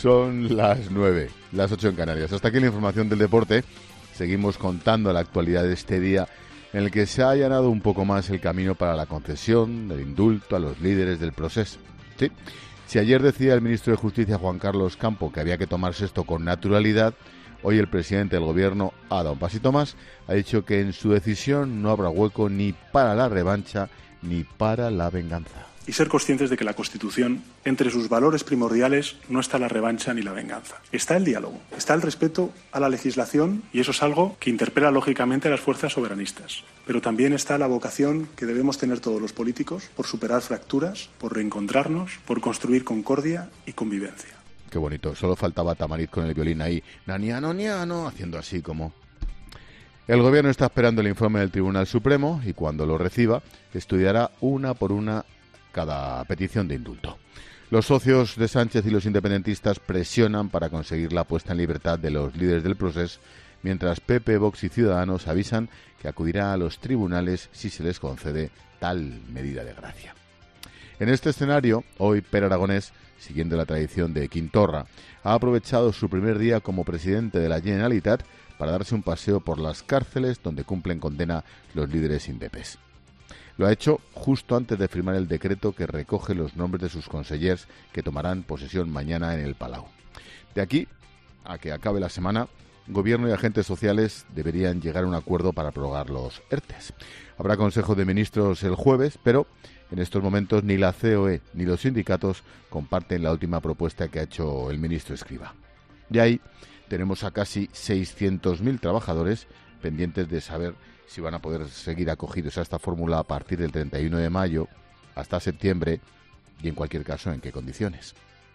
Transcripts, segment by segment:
Son las 9, las 8 en Canarias. Hasta aquí la información del deporte. Seguimos contando la actualidad de este día en el que se ha allanado un poco más el camino para la concesión del indulto a los líderes del proceso. ¿Sí? Si ayer decía el ministro de Justicia, Juan Carlos Campo, que había que tomarse esto con naturalidad, hoy el presidente del gobierno ha dado un pasito más, ha dicho que en su decisión no habrá hueco ni para la revancha ni para la venganza. Y ser conscientes de que la Constitución, entre sus valores primordiales, no está la revancha ni la venganza. Está el diálogo, está el respeto a la legislación, y eso es algo que interpela lógicamente a las fuerzas soberanistas. Pero también está la vocación que debemos tener todos los políticos por superar fracturas, por reencontrarnos, por construir concordia y convivencia. Qué bonito, solo faltaba Tamariz con el violín ahí, naniano, niano, haciendo así como... El gobierno está esperando el informe del Tribunal Supremo y cuando lo reciba, estudiará una por una cada petición de indulto. Los socios de Sánchez y los independentistas presionan para conseguir la puesta en libertad de los líderes del proceso, mientras PP, Vox y Ciudadanos avisan que acudirá a los tribunales si se les concede tal medida de gracia. En este escenario, hoy Pere Aragonés, siguiendo la tradición de Quintorra, ha aprovechado su primer día como presidente de la Generalitat para darse un paseo por las cárceles donde cumplen condena los líderes indepes. Lo ha hecho justo antes de firmar el decreto que recoge los nombres de sus consellers que tomarán posesión mañana en el Palau. De aquí a que acabe la semana, Gobierno y agentes sociales deberían llegar a un acuerdo para prorrogar los ERTEs. Habrá Consejo de Ministros el jueves, pero en estos momentos ni la COE ni los sindicatos comparten la última propuesta que ha hecho el ministro Escrivá. Y ahí tenemos a casi 600.000 trabajadores pendientes de saber si van a poder seguir acogidos a esta fórmula a partir del 31 de mayo hasta septiembre y, en cualquier caso, en qué condiciones.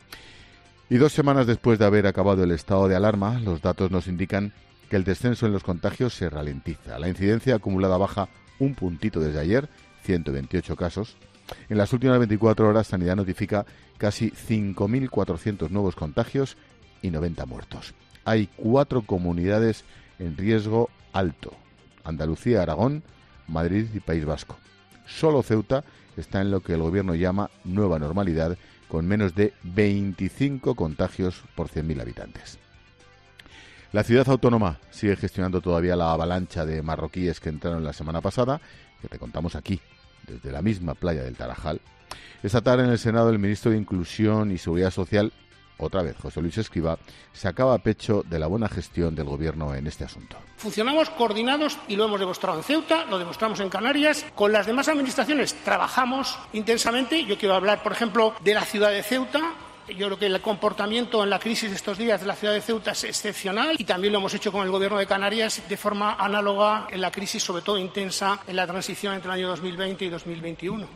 Y 2 semanas después de haber acabado el estado de alarma, los datos nos indican que el descenso en los contagios se ralentiza. La incidencia acumulada baja un puntito desde ayer, 128 casos. En las últimas 24 horas, Sanidad notifica casi 5.400 nuevos contagios y 90 muertos. Hay 4 comunidades en riesgo alto: Andalucía, Aragón, Madrid y País Vasco. Solo Ceuta está en lo que el gobierno llama nueva normalidad, con menos de 25 contagios por 100.000 habitantes. La ciudad autónoma sigue gestionando todavía la avalancha de marroquíes que entraron la semana pasada, que te contamos aquí, desde la misma playa del Tarajal. Esta tarde en el Senado el ministro de Inclusión y Seguridad Social, otra vez José Luis Escrivá, sacaba a pecho de la buena gestión del gobierno en este asunto. Cruzamos coordinados y lo hemos demostrado en Ceuta, lo demostramos en Canarias. Con las demás administraciones trabajamos intensamente. Yo quiero hablar, por ejemplo, de la ciudad de Ceuta. Yo creo que el comportamiento en la crisis de estos días de la ciudad de Ceuta es excepcional y también lo hemos hecho con el gobierno de Canarias de forma análoga en la crisis, sobre todo intensa, en la transición entre el año 2020 y 2021.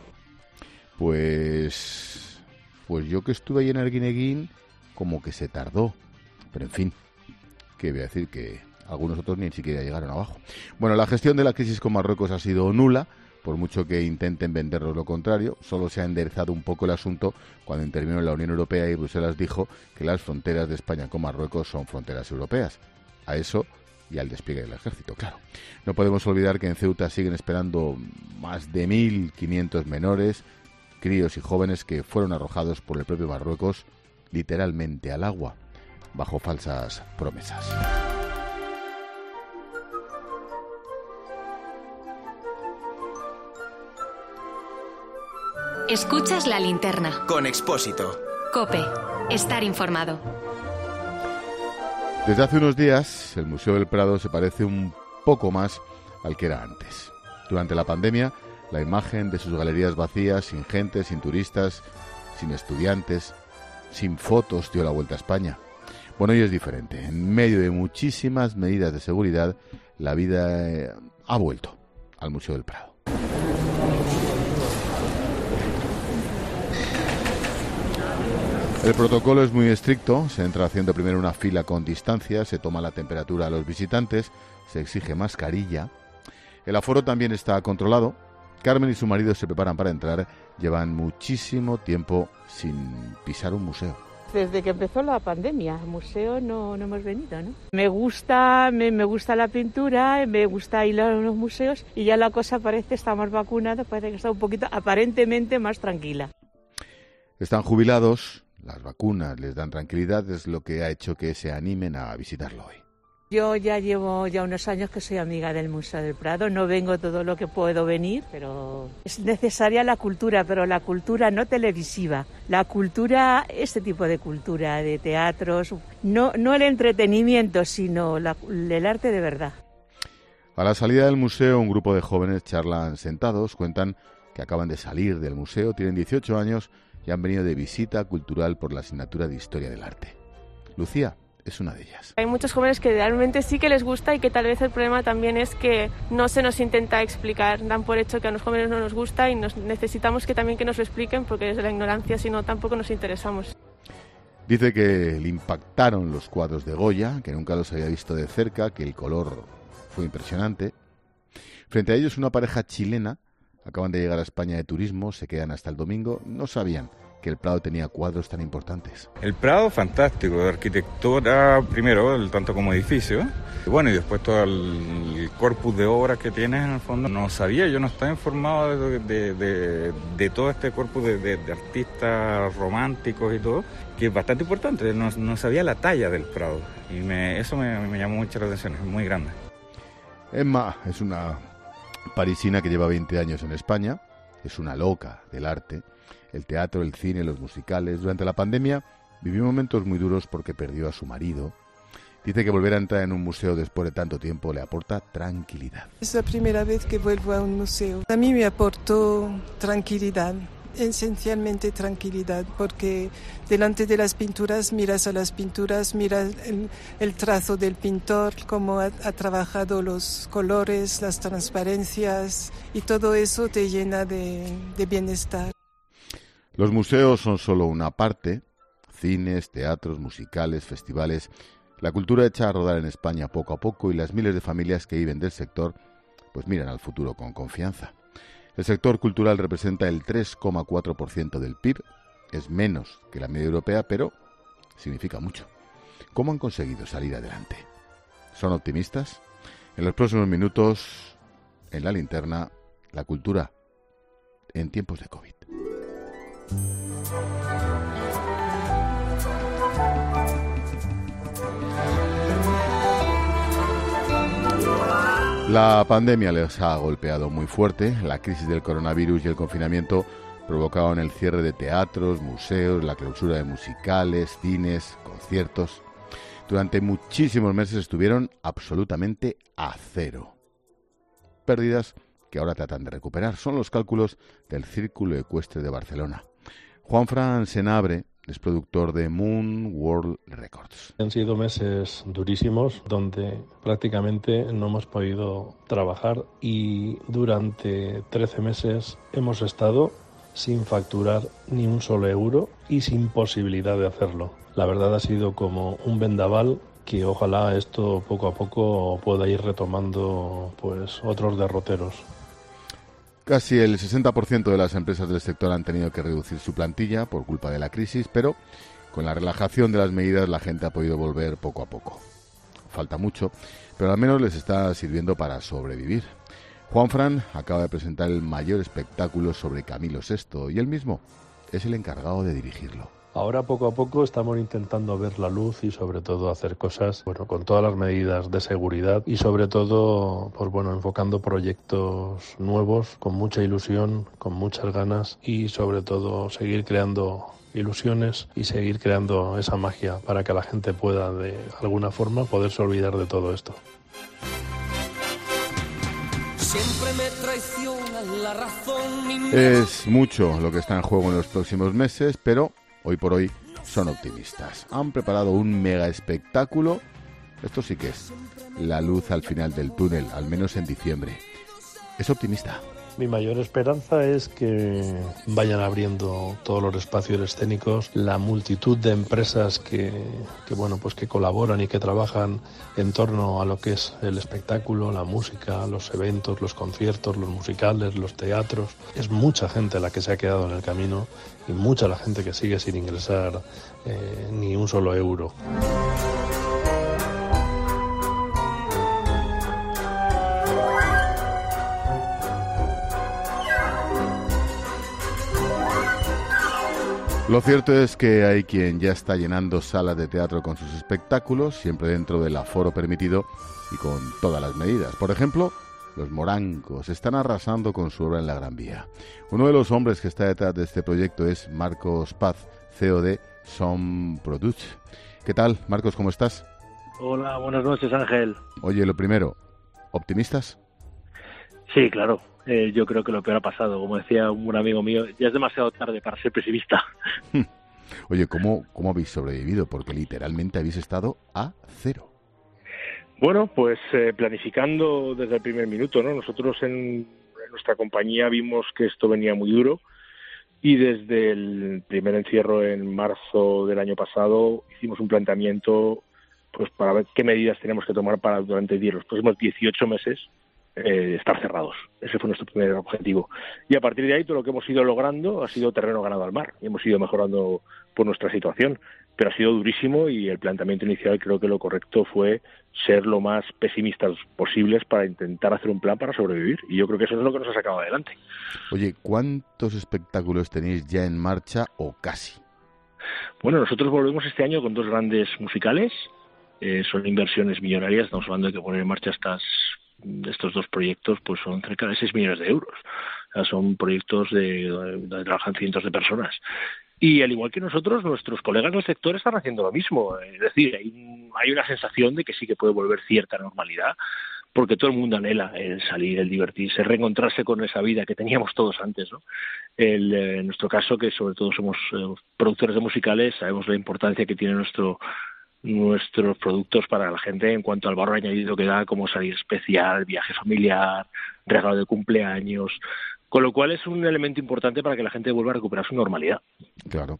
Pues yo que estuve ahí en Arguineguín, como que se tardó, pero en fin, que voy a decir que algunos otros ni siquiera llegaron abajo. Bueno, la gestión de la crisis con Marruecos ha sido nula, por mucho que intenten vendernos lo contrario. Solo se ha enderezado un poco el asunto cuando intervino la Unión Europea y Bruselas dijo que las fronteras de España con Marruecos son fronteras europeas. A eso y al despliegue del ejército, claro. No podemos olvidar que en Ceuta siguen esperando más de 1.500 menores, críos y jóvenes que fueron arrojados por el propio Marruecos literalmente al agua, bajo falsas promesas. Escuchas La Linterna. Con Expósito. COPE. Estar informado. Desde hace unos días, el Museo del Prado se parece un poco más al que era antes. Durante la pandemia, la imagen de sus galerías vacías, sin gente, sin turistas, sin estudiantes, sin fotos, dio la vuelta a España. Bueno, hoy es diferente. En medio de muchísimas medidas de seguridad, la vida ha vuelto al Museo del Prado. El protocolo es muy estricto, se entra haciendo primero una fila con distancia, se toma la temperatura a los visitantes, se exige mascarilla. El aforo también está controlado. Carmen y su marido se preparan para entrar, llevan muchísimo tiempo sin pisar un museo. Desde que empezó la pandemia, al museo no hemos venido, ¿no? Me gusta la pintura, me gusta ir a los museos y ya la cosa parece, estamos vacunados, parece que está un poquito aparentemente más tranquila. Están jubilados, las vacunas les dan tranquilidad, es lo que ha hecho que se animen a visitarlo hoy. Yo ya llevo unos años que soy amiga del Museo del Prado, no vengo todo lo que puedo venir, pero es necesaria la cultura, pero la cultura no televisiva, la cultura, este tipo de cultura, de teatros, no el entretenimiento, sino el arte de verdad. A la salida del museo, un grupo de jóvenes charlan sentados, cuentan que acaban de salir del museo, tienen 18 años y han venido de visita cultural por la asignatura de Historia del Arte. Lucía es una de ellas. Hay muchos jóvenes que realmente sí que les gusta y que tal vez el problema también es que no se nos intenta explicar. Dan por hecho que a los jóvenes no nos gusta y necesitamos que también que nos lo expliquen porque desde la ignorancia, si no, tampoco nos interesamos. Dice que le impactaron los cuadros de Goya, que nunca los había visto de cerca, que el color fue impresionante. Frente a ellos, una pareja chilena, acaban de llegar a España de turismo, se quedan hasta el domingo, no sabían que el Prado tenía cuadros tan importantes. El Prado, fantástico, de arquitectura, primero, tanto como edificio, y bueno, y después todo el corpus de obras que tienes en el fondo. No sabía, yo no estaba informado de todo este corpus de artistas románticos y todo, que es bastante importante, no sabía la talla del Prado, y eso me llamó mucho la atención, es muy grande. Emma es una parisina que lleva 20 años en España, es una loca del arte, el teatro, el cine, los musicales. Durante la pandemia vivió momentos muy duros porque perdió a su marido. Dice que volver a entrar en un museo después de tanto tiempo le aporta tranquilidad. Es la primera vez que vuelvo a un museo. A mí me aportó tranquilidad, esencialmente tranquilidad, porque delante de las pinturas miras a las pinturas, miras el trazo del pintor, cómo ha trabajado los colores, las transparencias, y todo eso te llena de bienestar. Los museos son solo una parte, cines, teatros, musicales, festivales, la cultura hecha a rodar en España poco a poco y las miles de familias que viven del sector pues miran al futuro con confianza. El sector cultural representa el 3,4% del PIB, es menos que la media europea, pero significa mucho. ¿Cómo han conseguido salir adelante? ¿Son optimistas? En los próximos minutos, en la linterna, la cultura en tiempos de COVID. La pandemia les ha golpeado muy fuerte. La crisis del coronavirus y el confinamiento provocaron el cierre de teatros, museos, la clausura de musicales, cines, conciertos. Durante muchísimos meses estuvieron absolutamente a cero. Pérdidas que ahora tratan de recuperar. Son los cálculos del Círculo Ecuestre de Barcelona. Juanfran Senabre es productor de Moon World Records. Han sido meses durísimos donde prácticamente no hemos podido trabajar y durante 13 meses hemos estado sin facturar ni un solo euro y sin posibilidad de hacerlo. La verdad ha sido como un vendaval que ojalá esto poco a poco pueda ir retomando pues otros derroteros. Casi el 60% de las empresas del sector han tenido que reducir su plantilla por culpa de la crisis, pero con la relajación de las medidas la gente ha podido volver poco a poco. Falta mucho, pero al menos les está sirviendo para sobrevivir. Juanfran acaba de presentar el mayor espectáculo sobre Camilo VI y él mismo es el encargado de dirigirlo. Ahora poco a poco estamos intentando ver la luz y sobre todo hacer cosas con todas las medidas de seguridad y sobre todo enfocando proyectos nuevos con mucha ilusión, con muchas ganas y sobre todo seguir creando ilusiones y seguir creando esa magia para que la gente pueda de alguna forma poderse olvidar de todo esto. Siempre me traiciona la razón. Es mucho lo que está en juego en los próximos meses, pero hoy por hoy son optimistas. Han preparado un mega espectáculo. Esto sí que es la luz al final del túnel, al menos en diciembre. Es optimista. Mi mayor esperanza es que vayan abriendo todos los espacios escénicos, la multitud de empresas que colaboran y que trabajan en torno a lo que es el espectáculo, la música, los eventos, los conciertos, los musicales, los teatros. Es mucha gente la que se ha quedado en el camino y mucha la gente que sigue sin ingresar ni un solo euro. Lo cierto es que hay quien ya está llenando salas de teatro con sus espectáculos, siempre dentro del aforo permitido y con todas las medidas. Por ejemplo, los Morancos están arrasando con su obra en la Gran Vía. Uno de los hombres que está detrás de este proyecto es Marcos Paz, CEO de Som Produce. ¿Qué tal, Marcos? ¿Cómo estás? Hola, buenas noches, Ángel. Oye, lo primero, ¿optimistas? Sí, claro. Yo creo que lo peor ha pasado. Como decía un amigo mío, ya es demasiado tarde para ser pesimista. Oye, ¿cómo habéis sobrevivido? Porque literalmente habéis estado a cero. Bueno, pues planificando desde el primer minuto, ¿no? Nosotros en nuestra compañía vimos que esto venía muy duro y desde el primer encierro en marzo del año pasado hicimos un planteamiento pues para ver qué medidas teníamos que tomar para durante los próximos 18 meses estar cerrados. Ese fue nuestro primer objetivo. Y a partir de ahí todo lo que hemos ido logrando ha sido terreno ganado al mar. Y hemos ido mejorando por nuestra situación. Pero ha sido durísimo y el planteamiento inicial creo que lo correcto fue ser lo más pesimistas posibles para intentar hacer un plan para sobrevivir. Y yo creo que eso es lo que nos ha sacado adelante. Oye, ¿cuántos espectáculos tenéis ya en marcha o casi? Bueno, nosotros volvemos este año con 2 grandes musicales. Son inversiones millonarias. Estamos hablando de que poner en marcha estos 2 proyectos pues son cerca de 6 millones de euros. O sea, son proyectos donde trabajan cientos de personas. Y al igual que nosotros, nuestros colegas del sector están haciendo lo mismo. Es decir, hay una sensación de que sí que puede volver cierta normalidad, porque todo el mundo anhela el salir, el divertirse, reencontrarse con esa vida que teníamos todos antes, ¿no? En nuestro caso, que sobre todo somos productores de musicales, sabemos la importancia que tiene nuestros productos para la gente en cuanto al valor añadido que da, como salir especial, viaje familiar, regalo de cumpleaños, con lo cual es un elemento importante para que la gente vuelva a recuperar su normalidad. Claro.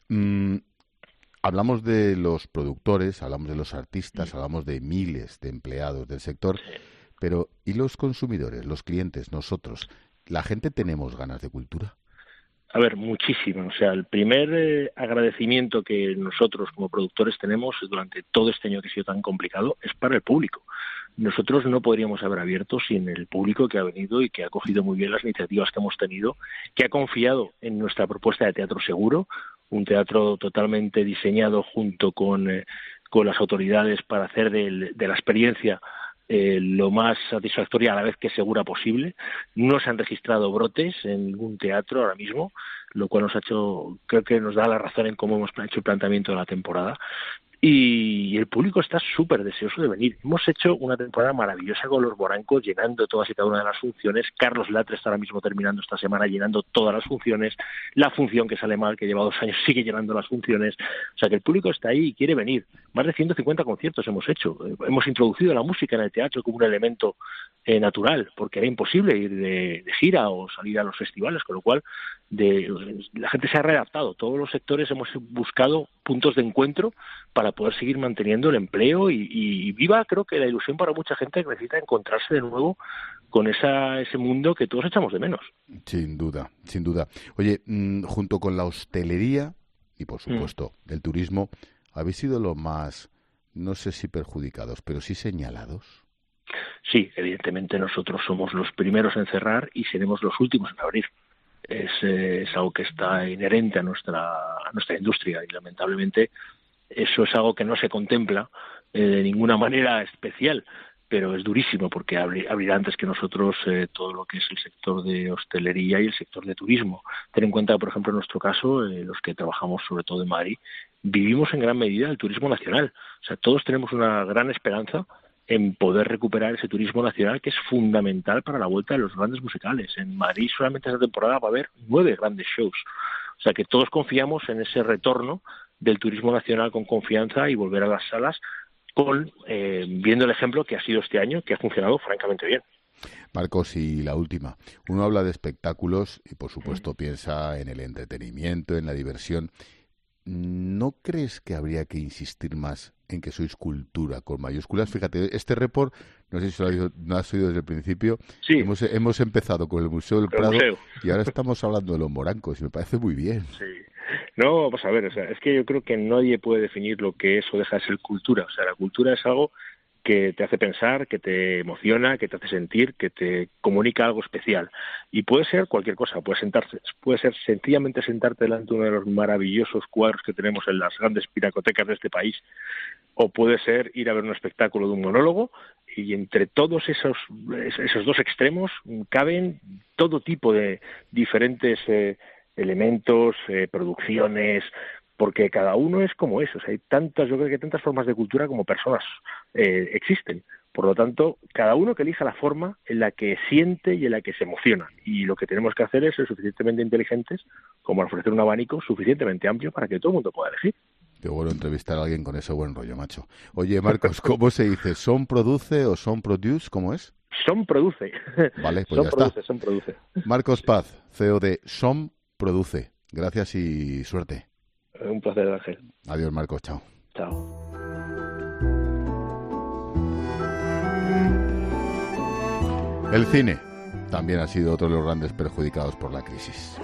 Hablamos de los productores, hablamos de los artistas, hablamos de miles de empleados del sector, pero ¿y los consumidores, los clientes, nosotros? ¿La gente tenemos ganas de cultura? A ver, muchísimo. O sea, el primer agradecimiento que nosotros como productores tenemos durante todo este año que ha sido tan complicado es para el público. Nosotros no podríamos haber abierto sin el público que ha venido y que ha acogido muy bien las iniciativas que hemos tenido, que ha confiado en nuestra propuesta de teatro seguro, un teatro totalmente diseñado junto con las autoridades para hacer de la experiencia lo más satisfactoria a la vez que segura posible. No se han registrado brotes en ningún teatro ahora mismo, lo cual creo que nos da la razón en cómo hemos hecho el planteamiento de la temporada. Y el público está súper deseoso de venir. Hemos hecho una temporada maravillosa con los Morancos, llenando todas y cada una de las funciones. Carlos Latre está ahora mismo terminando esta semana llenando todas las funciones. La función que sale mal, que lleva 2 años, sigue llenando las funciones. O sea que el público está ahí y quiere venir. Más de 150 conciertos hemos hecho. Hemos introducido la música en el teatro como un elemento natural, porque era imposible ir de gira o salir a los festivales, con lo cual la gente se ha readaptado. Todos los sectores hemos buscado puntos de encuentro para poder seguir manteniendo el empleo y viva, creo que la ilusión para mucha gente que necesita encontrarse de nuevo con ese mundo que todos echamos de menos. Sin duda, sin duda. Oye, junto con la hostelería y por supuesto el turismo, ¿habéis sido los más, no sé si perjudicados, pero sí señalados? Sí, evidentemente nosotros somos los primeros en cerrar y seremos los últimos en abrir. Es algo que está inherente a nuestra industria y lamentablemente eso es algo que no se contempla de ninguna manera especial, pero es durísimo porque abrirá antes que nosotros todo lo que es el sector de hostelería y el sector de turismo. Ten en cuenta, por ejemplo, en nuestro caso, los que trabajamos sobre todo en Madrid, vivimos en gran medida el turismo nacional. O sea, todos tenemos una gran esperanza en poder recuperar ese turismo nacional que es fundamental para la vuelta de los grandes musicales. En Madrid solamente esta temporada va a haber 9 grandes shows. O sea que todos confiamos en ese retorno del turismo nacional con confianza y volver a las salas viendo el ejemplo que ha sido este año, que ha funcionado francamente bien. Marcos, y la última. Uno habla de espectáculos y por supuesto piensa en el entretenimiento, en la diversión. ¿No crees que habría que insistir más en que sois cultura con mayúsculas? Fíjate, este report, no sé si lo has oído desde el principio, sí. Hemos empezado con el Museo del Prado y ahora estamos hablando de los Morancos y me parece muy bien. Sí. No, vamos a ver, o sea, es que yo creo que nadie puede definir lo que es o deja de ser cultura. O sea, la cultura es algo que te hace pensar, que te emociona, que te hace sentir, que te comunica algo especial. Y puede ser cualquier cosa, puede ser sencillamente sentarte delante de uno de los maravillosos cuadros que tenemos en las grandes pinacotecas de este país, o puede ser ir a ver un espectáculo de un monólogo, y entre todos esos dos extremos caben todo tipo de diferentes elementos, producciones, porque cada uno es como es. O sea, yo creo que hay tantas formas de cultura como personas existen. Por lo tanto, cada uno que elija la forma en la que siente y en la que se emociona. Y lo que tenemos que hacer es ser suficientemente inteligentes como ofrecer un abanico suficientemente amplio para que todo el mundo pueda elegir. Qué bueno entrevistar a alguien con ese buen rollo, macho. Oye, Marcos, ¿cómo se dice? ¿Son produce o son produce? ¿Cómo es? Son produce. Vale, pues Son produce. Marcos Paz, CEO de Som Produce. Gracias y suerte. Un placer, Ángel. Adiós, Marcos. Chao. Chao. El cine también ha sido otro de los grandes perjudicados por la crisis.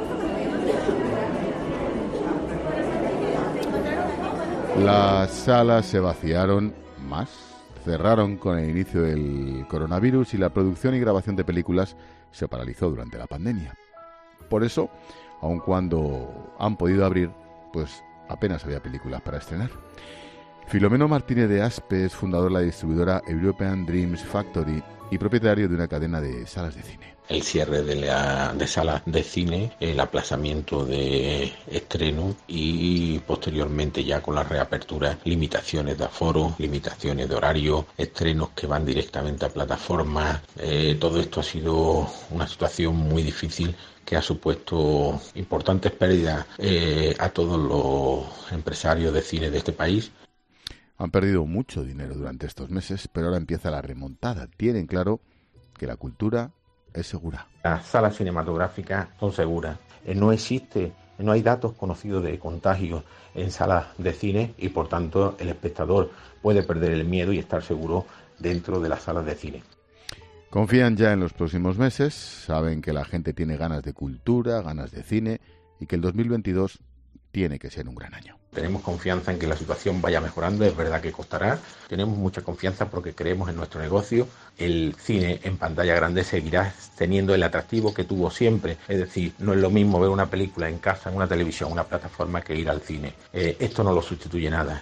Las salas se vaciaron más, cerraron con el inicio del coronavirus y la producción y grabación de películas se paralizó durante la pandemia. Por eso, aun cuando han podido abrir, pues apenas había películas para estrenar. Filomeno Martínez de Aspe es fundador de la distribuidora European Dreams Factory y propietario de una cadena de salas de cine. El cierre de salas de cine, el aplazamiento de estreno y posteriormente ya con la reapertura, limitaciones de aforo, limitaciones de horario, estrenos que van directamente a plataformas. Todo esto ha sido una situación muy difícil que ha supuesto importantes pérdidas a todos los empresarios de cine de este país. Han perdido mucho dinero durante estos meses, pero ahora empieza la remontada. Tienen claro que la cultura es segura. Las salas cinematográficas son seguras. No hay datos conocidos de contagios en salas de cine y por tanto el espectador puede perder el miedo y estar seguro dentro de las salas de cine. Confían ya en los próximos meses, saben que la gente tiene ganas de cultura, ganas de cine y que el 2022 tiene que ser un gran año. Tenemos confianza en que la situación vaya mejorando, es verdad que costará. Tenemos mucha confianza porque creemos en nuestro negocio. El cine en pantalla grande seguirá teniendo el atractivo que tuvo siempre. Es decir, no es lo mismo ver una película en casa, en una televisión, una plataforma que ir al cine. Esto no lo sustituye nada.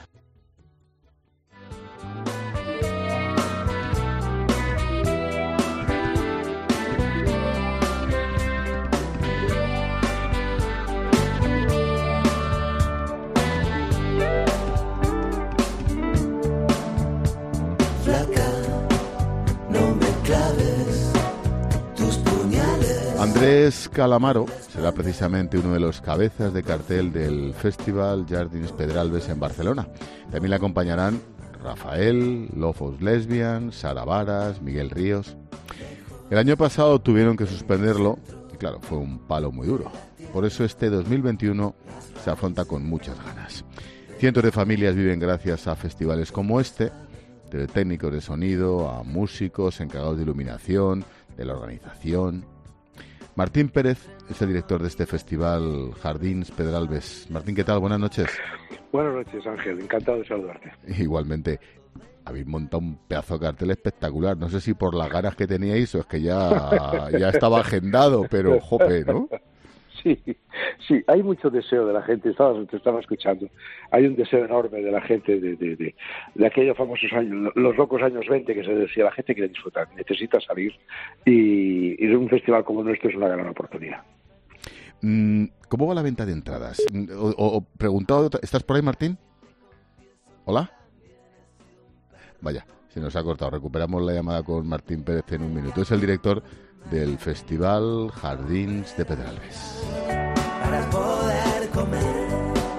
Andrés Calamaro será precisamente uno de los cabezas de cartel del Festival Jardins Pedralbes en Barcelona. También le acompañarán Rafael, Lofos Lesbian, Sara Varas, Miguel Ríos. El año pasado tuvieron que suspenderlo y claro, fue un palo muy duro. Por eso este 2021 se afronta con muchas ganas. Cientos de familias viven gracias a festivales como este, desde técnicos de sonido a músicos encargados de iluminación, de la organización. Martín Pérez es el director de este festival Jardins Pedralbes. Martín, ¿qué tal? Buenas noches. Buenas noches, Ángel. Encantado de saludarte. Igualmente. Habéis montado un pedazo de cartel espectacular. No sé si por las ganas que teníais o es que ya estaba agendado, pero jope, ¿no? Sí, hay mucho deseo de la gente, te estaba escuchando, hay un deseo enorme de la gente de aquellos famosos años, los locos años 20 que se decía, la gente quiere disfrutar, necesita salir y un festival como nuestro es una gran oportunidad. ¿Cómo va la venta de entradas? O preguntado, ¿estás por ahí, Martín? ¿Hola? Vaya, se nos ha cortado, recuperamos la llamada con Martín Pérez en un minuto, es el director del Festival Jardins de Pedralbes. Para poder comer,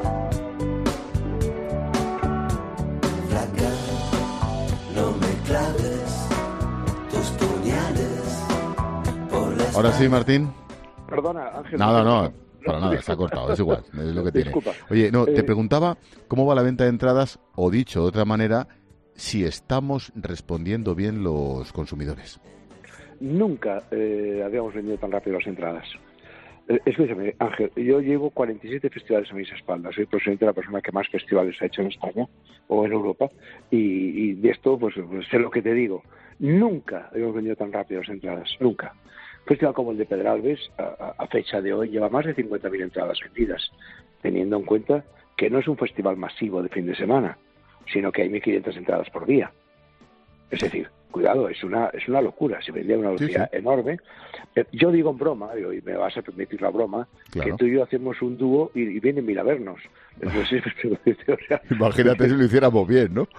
flaca, no me claves tus puñales por la... Ahora sí, Martín. Perdona, Ángel. No, para nada, se ha cortado, es igual, es lo que tiene. Disculpa. Oye, no, te preguntaba cómo va la venta de entradas, o dicho de otra manera, si estamos respondiendo bien los consumidores. Nunca habíamos vendido tan rápido las entradas. Escúchame, Ángel, yo llevo 47 festivales a mis espaldas. Soy posiblemente la persona que más festivales ha hecho en España o en Europa. Y de esto, pues sé lo que te digo. Nunca hemos vendido tan rápido las entradas. Nunca. Un festival como el de Pedralbes, a fecha de hoy, lleva más de 50.000 entradas vendidas, teniendo en cuenta que no es un festival masivo de fin de semana, sino que hay 1.500 entradas por día. Es decir, cuidado, es una locura, se vendía a una velocidad enorme. Yo digo en broma, y me vas a permitir la broma, que tú y yo hacemos un dúo y vienen mil a vernos. Entonces, o sea... Imagínate si lo hiciéramos bien, ¿no?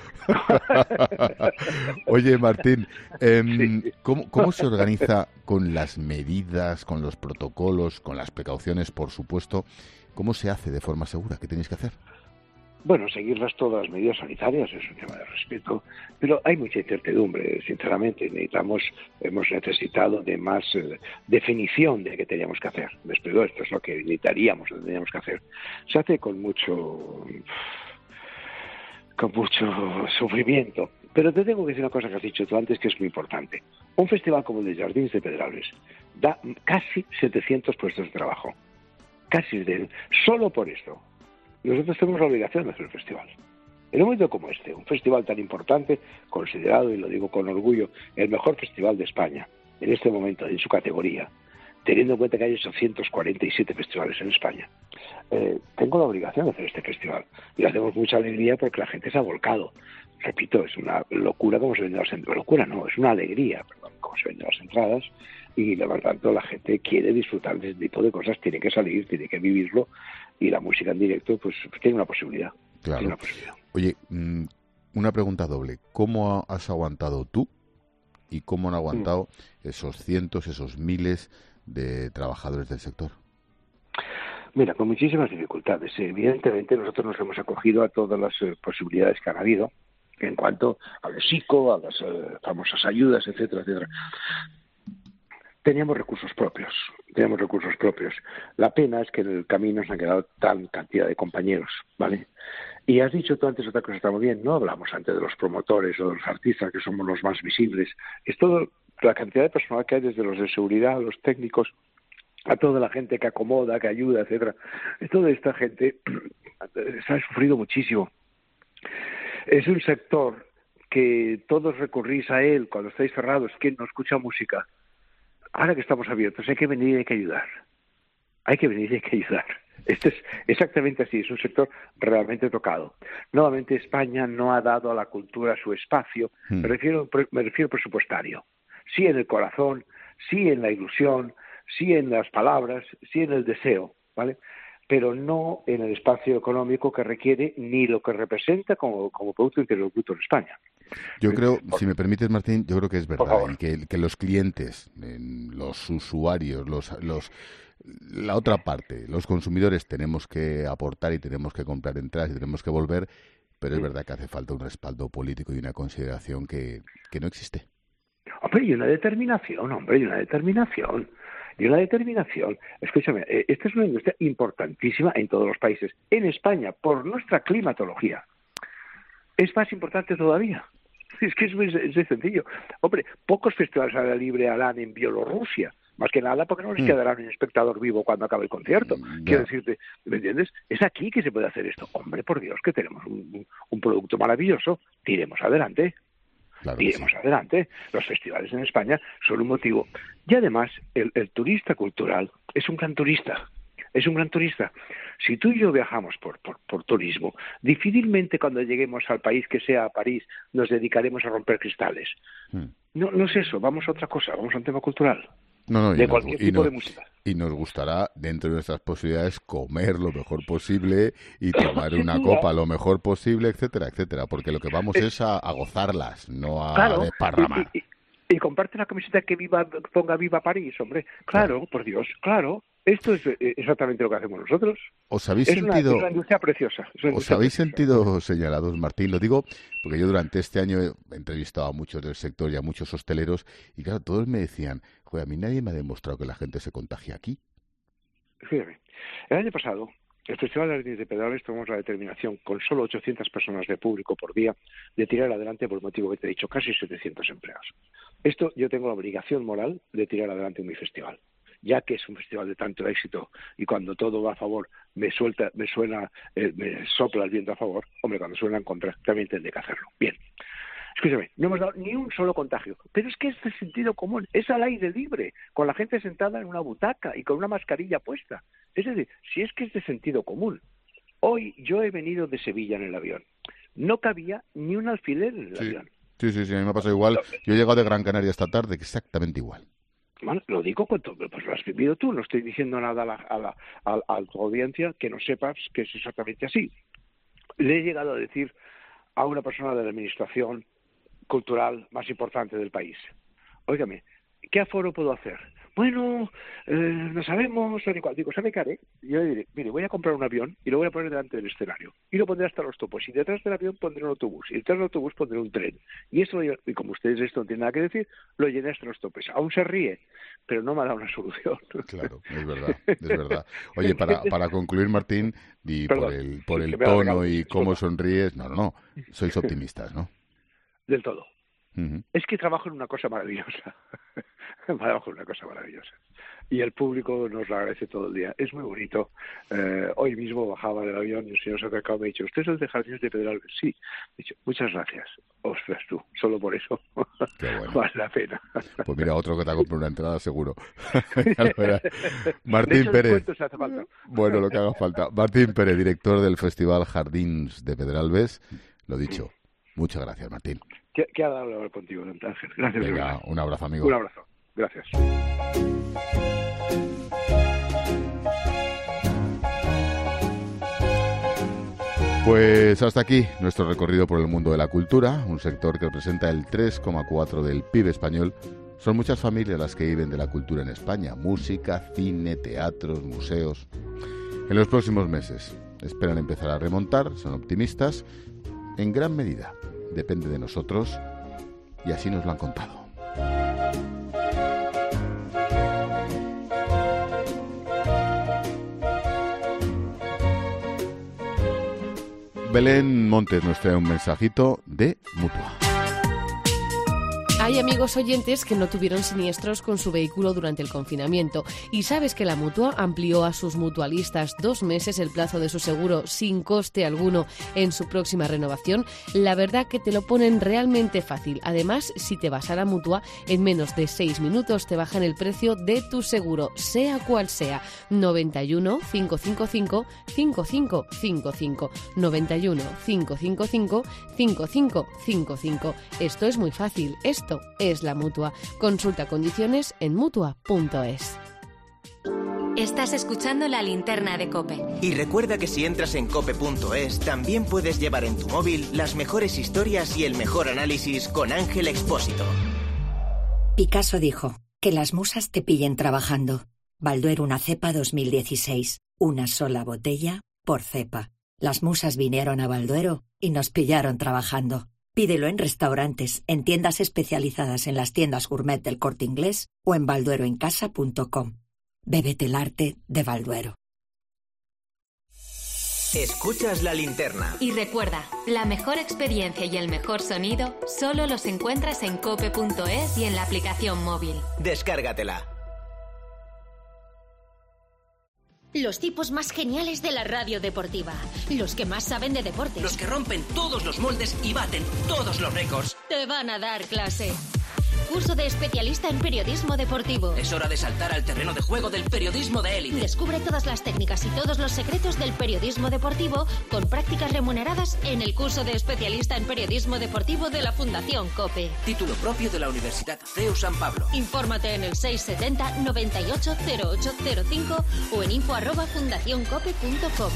Oye, Martín, ¿cómo se organiza con las medidas, con los protocolos, con las precauciones, por supuesto? ¿Cómo se hace de forma segura? ¿Qué tenéis que hacer? Bueno, seguirlas todas las medidas sanitarias es un tema de respeto, pero hay mucha incertidumbre, sinceramente. Hemos necesitado de más definición de qué teníamos que hacer. Después de esto es lo que necesitaríamos, lo que teníamos que hacer. Se hace con mucho sufrimiento. Pero te tengo que decir una cosa que has dicho tú antes que es muy importante. Un festival como el de Jardins de Pedralbes da casi 700 puestos de trabajo. Solo por esto. Nosotros tenemos la obligación de hacer el festival. En un momento como este, un festival tan importante, considerado, y lo digo con orgullo, el mejor festival de España, en este momento, en su categoría, teniendo en cuenta que hay 847 festivales en España, tengo la obligación de hacer este festival. Y lo hacemos mucha alegría porque la gente se ha volcado. Repito, es una locura cómo se venden las entradas. Locura no, es una alegría, cómo se venden las entradas. Y por tanto la gente quiere disfrutar de este tipo de cosas, tiene que salir, tiene que vivirlo, y la música en directo pues tiene una posibilidad. Claro. Tiene una posibilidad. Oye, una pregunta doble. ¿Cómo has aguantado tú y cómo han aguantado esos cientos, esos miles de trabajadores del sector? Mira, con muchísimas dificultades. Evidentemente nosotros nos hemos acogido a todas las posibilidades que han habido en cuanto al SICO, a las famosas ayudas, etcétera, etcétera. Teníamos recursos propios. La pena es que en el camino se han quedado tan cantidad de compañeros, ¿vale? Y has dicho tú antes otra cosa, está muy bien, no hablamos antes de los promotores o de los artistas, que somos los más visibles. Es toda la cantidad de personal que hay, desde los de seguridad, los técnicos, a toda la gente que acomoda, que ayuda, etcétera. Toda esta gente se ha sufrido muchísimo. Es un sector que todos recurrís a él cuando estáis cerrados, que no escucha música. Ahora que estamos abiertos, hay que venir y hay que ayudar. Esto es exactamente así, es un sector realmente tocado. Nuevamente, España no ha dado a la cultura su espacio, me refiero presupuestario. Sí en el corazón, sí en la ilusión, sí en las palabras, sí en el deseo, ¿vale? Pero no en el espacio económico que requiere ni lo que representa como Producto Interior Bruto en España. Yo creo, si me permites, Martín, yo creo que es verdad, y que los clientes, los usuarios, la otra parte, los consumidores, tenemos que aportar y tenemos que comprar entradas y tenemos que volver, pero es verdad que hace falta un respaldo político y una consideración que no existe. Y una determinación. Escúchame, esta es una industria importantísima en todos los países. En España, por nuestra climatología, es más importante todavía. Es que es muy sencillo. Hombre, pocos festivales al aire libre harán en Bielorrusia, más que nada porque no les quedará un espectador vivo cuando acabe el concierto. Quiero decirte, ¿me entiendes? Es aquí que se puede hacer esto. Hombre, por Dios, que tenemos un producto maravilloso. Tiremos adelante. Claro, adelante. Los festivales en España son un motivo. Y además, el turista cultural es un gran turista. Si tú y yo viajamos por turismo, difícilmente cuando lleguemos al país que sea París nos dedicaremos a romper cristales. No es eso, vamos a otra cosa, vamos a un tema cultural. De cualquier tipo de música. Y nos gustará, dentro de nuestras posibilidades, comer lo mejor posible y tomar una copa lo mejor posible, etcétera, etcétera. Porque lo que vamos es a gozarlas, no a desparramar. Y comparte la camiseta que ponga Viva París, hombre. Claro, por Dios, claro. Esto es exactamente lo que hacemos nosotros. ¿Os habéis es una industria preciosa. ¿Os habéis sentido señalados, Martín? Lo digo porque yo durante este año he entrevistado a muchos del sector y a muchos hosteleros y claro, todos me decían, joder, a mí nadie me ha demostrado que la gente se contagia aquí. Fíjate, el año pasado, el Festival de Jardins de Pedralbes tomamos la determinación, con solo 800 personas de público por día, de tirar adelante por el motivo que te he dicho, casi 700 empleados. Esto yo tengo la obligación moral de tirar adelante en mi festival. ya que es un festival de tanto éxito y cuando todo va a favor me sopla el viento a favor, hombre, cuando suena en contra también tendré que hacerlo. Bien. Escúchame, no hemos dado ni un solo contagio, pero es que es de sentido común, es al aire libre, con la gente sentada en una butaca y con una mascarilla puesta. Es decir, si es que es de sentido común. Hoy yo he venido de Sevilla en el avión. No cabía ni un alfiler en el avión. Sí, a mí me ha pasado igual. Yo he llegado de Gran Canaria esta tarde, exactamente igual. Bueno, lo digo cuando pues lo has vivido tú, no estoy diciendo nada a tu audiencia que no sepas que es exactamente así. Le he llegado a decir a una persona de la administración cultural más importante del país: óigame, ¿qué aforo puedo hacer? Bueno, no sabemos, tal y cual. Digo, ¿sabe qué haré? Yo diré, mire, voy a comprar un avión y lo voy a poner delante del escenario. Y lo pondré hasta los topos. Y detrás del avión pondré un autobús. Y detrás del autobús pondré un tren. Y esto, y como ustedes esto no tienen nada que decir, lo llené hasta los topes. Aún se ríe, pero no me ha dado una solución. Claro, es verdad. Oye, para concluir, Martín, y perdón, por el tono y cómo sonríes, no, sois optimistas, ¿no? Del todo. Es que trabajo en una cosa maravillosa. Y el público nos lo agradece todo el día. Es muy bonito. Hoy mismo bajaba del avión y el señor se acercaba y me ha dicho: ¿usted es el de Jardines de Pedralbes? Sí. He dicho: muchas gracias. Ostras tú, solo por eso. Qué bueno. Vale la pena. Pues mira, otro que te ha comprado una entrada seguro. Martín Pérez. Bueno, lo que haga falta. Martín Pérez, director del Festival Jardins de Pedralbes. Lo dicho. Muchas gracias, Martín. Qué agradable hablar contigo, Ángel. Gracias. Venga, un abrazo, amigo. Un abrazo. Gracias. Pues hasta aquí nuestro recorrido por el mundo de la cultura, un sector que representa el 3,4% del PIB español. Son muchas familias las que viven de la cultura en España: música, cine, teatros, museos. En los próximos meses esperan empezar a remontar, son optimistas. En gran medida depende de nosotros y así nos lo han contado. Belén Montes nos trae un mensajito de Mutua. Hay amigos oyentes que no tuvieron siniestros con su vehículo durante el confinamiento y sabes que la Mutua amplió a sus mutualistas 2 meses el plazo de su seguro sin coste alguno en su próxima renovación. La verdad que te lo ponen realmente fácil. Además, si te vas a la Mutua, en menos de 6 minutos te bajan el precio de tu seguro, sea cual sea. 91 555 5555 91 555 5555. Esto es muy fácil. Esto es la Mutua. Consulta condiciones en Mutua.es. Estás escuchando La Linterna de COPE. Y recuerda que si entras en COPE.es también puedes llevar en tu móvil las mejores historias y el mejor análisis con Ángel Expósito. Picasso dijo: que las musas te pillen trabajando. Balduero una cepa 2016. Una sola botella por cepa. Las musas vinieron a Balduero y nos pillaron trabajando. Pídelo en restaurantes, en tiendas especializadas en las tiendas gourmet del Corte Inglés o en baldueroencasa.com. Bébete el arte de Balduero. Escuchas La Linterna. Y recuerda, la mejor experiencia y el mejor sonido solo los encuentras en cope.es y en la aplicación móvil. Descárgatela. Los tipos más geniales de la radio deportiva. Los que más saben de deportes. Los que rompen todos los moldes y baten todos los récords. Te van a dar clase. Curso de especialista en periodismo deportivo. Es hora de saltar al terreno de juego del periodismo de élite. Descubre todas las técnicas y todos los secretos del periodismo deportivo con prácticas remuneradas en el curso de especialista en periodismo deportivo de la Fundación COPE. Título propio de la Universidad CEU San Pablo. Infórmate en el 670 98 0805 o en info@fundacioncope.com.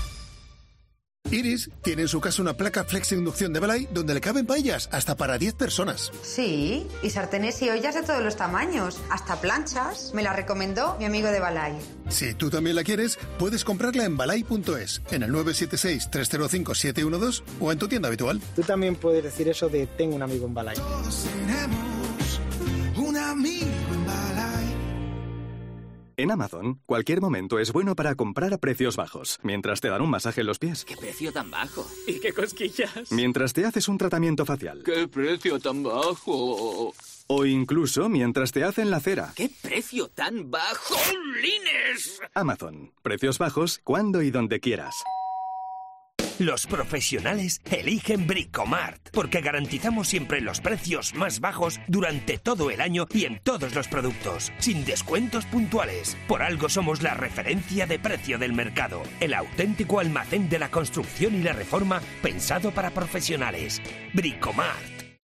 Iris tiene en su casa una placa flex inducción de Balay donde le caben paellas hasta para 10 personas. Sí, y sartenes y ollas de todos los tamaños, hasta planchas. Me la recomendó mi amigo de Balay. Si tú también la quieres, puedes comprarla en balay.es, en el 976-305-712 o en tu tienda habitual. Tú también puedes decir eso de tengo un amigo en Balay. Todos tenemos un amigo en Balay. En Amazon, cualquier momento es bueno para comprar a precios bajos, mientras te dan un masaje en los pies. ¿Qué precio tan bajo? ¿Y qué cosquillas? Mientras te haces un tratamiento facial. ¿Qué precio tan bajo? O incluso mientras te hacen la cera. ¿Qué precio tan bajo? ¡Lines! Amazon. Precios bajos cuando y donde quieras. Los profesionales eligen Bricomart, porque garantizamos siempre los precios más bajos durante todo el año y en todos los productos, sin descuentos puntuales. Por algo somos la referencia de precio del mercado, el auténtico almacén de la construcción y la reforma pensado para profesionales. Bricomart.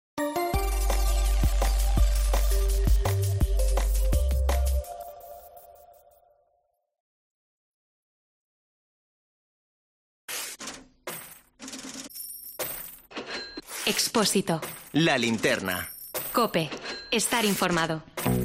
Expósito. La linterna. COPE. Estar informado.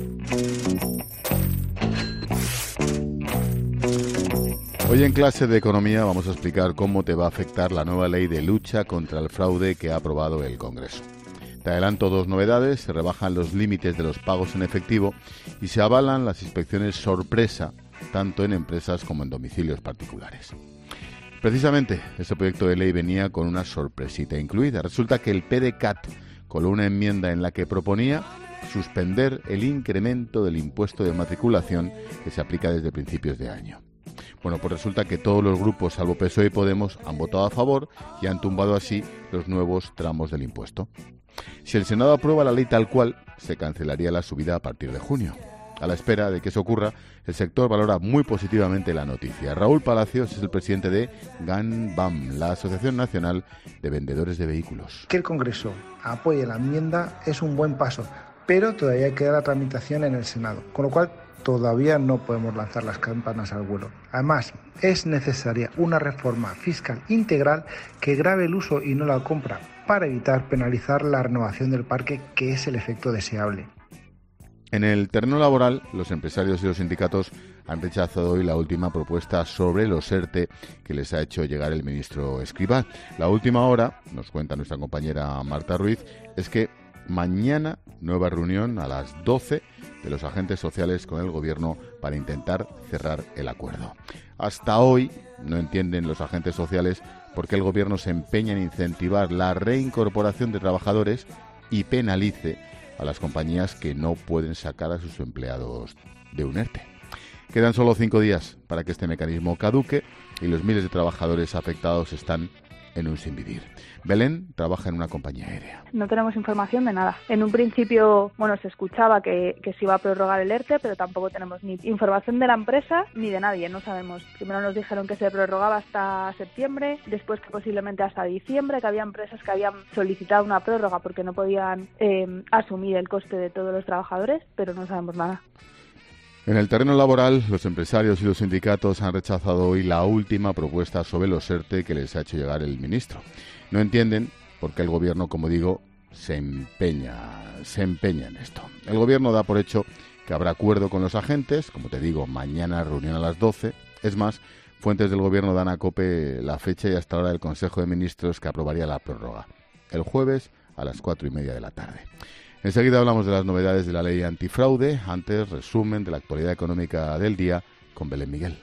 Hoy en clase de economía vamos a explicar cómo te va a afectar la nueva ley de lucha contra el fraude que ha aprobado el Congreso. Te adelanto dos novedades: se rebajan los límites de los pagos en efectivo y se avalan las inspecciones sorpresa, tanto en empresas como en domicilios particulares. Precisamente, este proyecto de ley venía con una sorpresita incluida. Resulta que el PDeCAT coló una enmienda en la que proponía suspender el incremento del impuesto de matriculación que se aplica desde principios de año. Bueno, pues resulta que todos los grupos, salvo PSOE y Podemos, han votado a favor y han tumbado así los nuevos tramos del impuesto. Si el Senado aprueba la ley tal cual, se cancelaría la subida a partir de junio. A la espera de que eso ocurra, el sector valora muy positivamente la noticia. Raúl Palacios es el presidente de GANBAM, la Asociación Nacional de Vendedores de Vehículos. Que el Congreso apoye la enmienda es un buen paso, pero todavía queda la tramitación en el Senado, con lo cual todavía no podemos lanzar las campanas al vuelo. Además, es necesaria una reforma fiscal integral que grave el uso y no la compra, para evitar penalizar la renovación del parque, que es el efecto deseable. En el terreno laboral, los empresarios y los sindicatos han rechazado hoy la última propuesta sobre los ERTE que les ha hecho llegar el ministro Escrivá. La última hora, nos cuenta nuestra compañera Marta Ruiz, es que mañana nueva reunión a las 12 de los agentes sociales con el gobierno para intentar cerrar el acuerdo. Hasta hoy no entienden los agentes sociales por qué el gobierno se empeña en incentivar la reincorporación de trabajadores y penalice a las compañías que no pueden sacar a sus empleados de un ERTE. Quedan solo 5 días para que este mecanismo caduque y los miles de trabajadores afectados están en un sinvivir. Belén trabaja en una compañía aérea. No tenemos información de nada. En un principio, se escuchaba que se iba a prorrogar el ERTE, pero tampoco tenemos ni información de la empresa ni de nadie, no sabemos. Primero nos dijeron que se prorrogaba hasta septiembre, después que posiblemente hasta diciembre, que había empresas que habían solicitado una prórroga porque no podían asumir el coste de todos los trabajadores, pero no sabemos nada. En el terreno laboral, los empresarios y los sindicatos han rechazado hoy la última propuesta sobre los ERTE que les ha hecho llegar el ministro. No entienden por qué el gobierno, como digo, se empeña en esto. El gobierno da por hecho que habrá acuerdo con los agentes, como te digo, mañana reunión a las 12. Es más, fuentes del gobierno dan a COPE la fecha y hasta ahora el Consejo de Ministros que aprobaría la prórroga. El jueves a las 4:30 de la tarde. Enseguida hablamos de las novedades de la ley antifraude. Antes, resumen de la actualidad económica del día con Belén Miguel.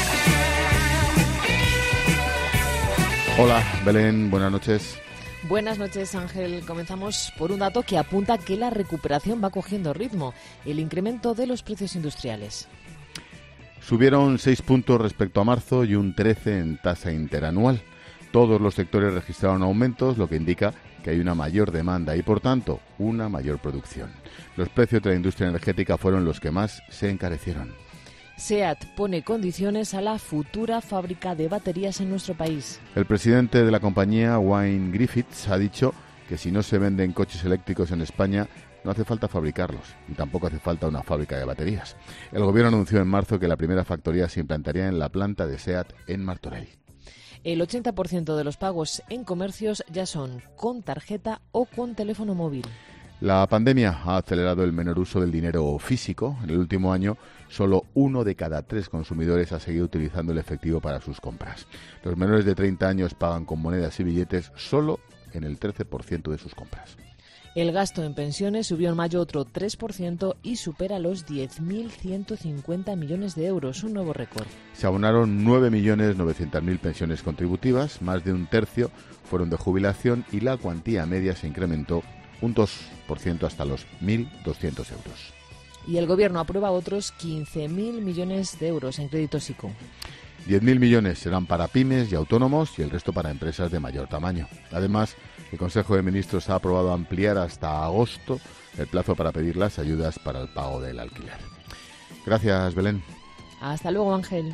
Hola, Belén, buenas noches. Buenas noches, Ángel. Comenzamos por un dato que apunta que la recuperación va cogiendo ritmo, el incremento de los precios industriales. Subieron 6 puntos respecto a marzo y un 13 en tasa interanual. Todos los sectores registraron aumentos, lo que indica que hay una mayor demanda y, por tanto, una mayor producción. Los precios de la industria energética fueron los que más se encarecieron. SEAT pone condiciones a la futura fábrica de baterías en nuestro país. El presidente de la compañía, Wayne Griffiths, ha dicho que si no se venden coches eléctricos en España, no hace falta fabricarlos, y tampoco hace falta una fábrica de baterías. El gobierno anunció en marzo que la primera factoría se implantaría en la planta de SEAT en Martorell. El 80% de los pagos en comercios ya son con tarjeta o con teléfono móvil. La pandemia ha acelerado el menor uso del dinero físico. En el último año, solo 1 de cada 3 consumidores ha seguido utilizando el efectivo para sus compras. Los menores de 30 años pagan con monedas y billetes solo en el 13% de sus compras. El gasto en pensiones subió en mayo otro 3% y supera los 10.150 millones de euros, un nuevo récord. Se abonaron 9.900.000 pensiones contributivas, más de un tercio fueron de jubilación y la cuantía media se incrementó un 2% hasta los 1.200 euros. Y el Gobierno aprueba otros 15.000 millones de euros en créditos ICO. 10.000 millones serán para pymes y autónomos y el resto para empresas de mayor tamaño. Además, el Consejo de Ministros ha aprobado ampliar hasta agosto el plazo para pedir las ayudas para el pago del alquiler. Gracias, Belén. Hasta luego, Ángel.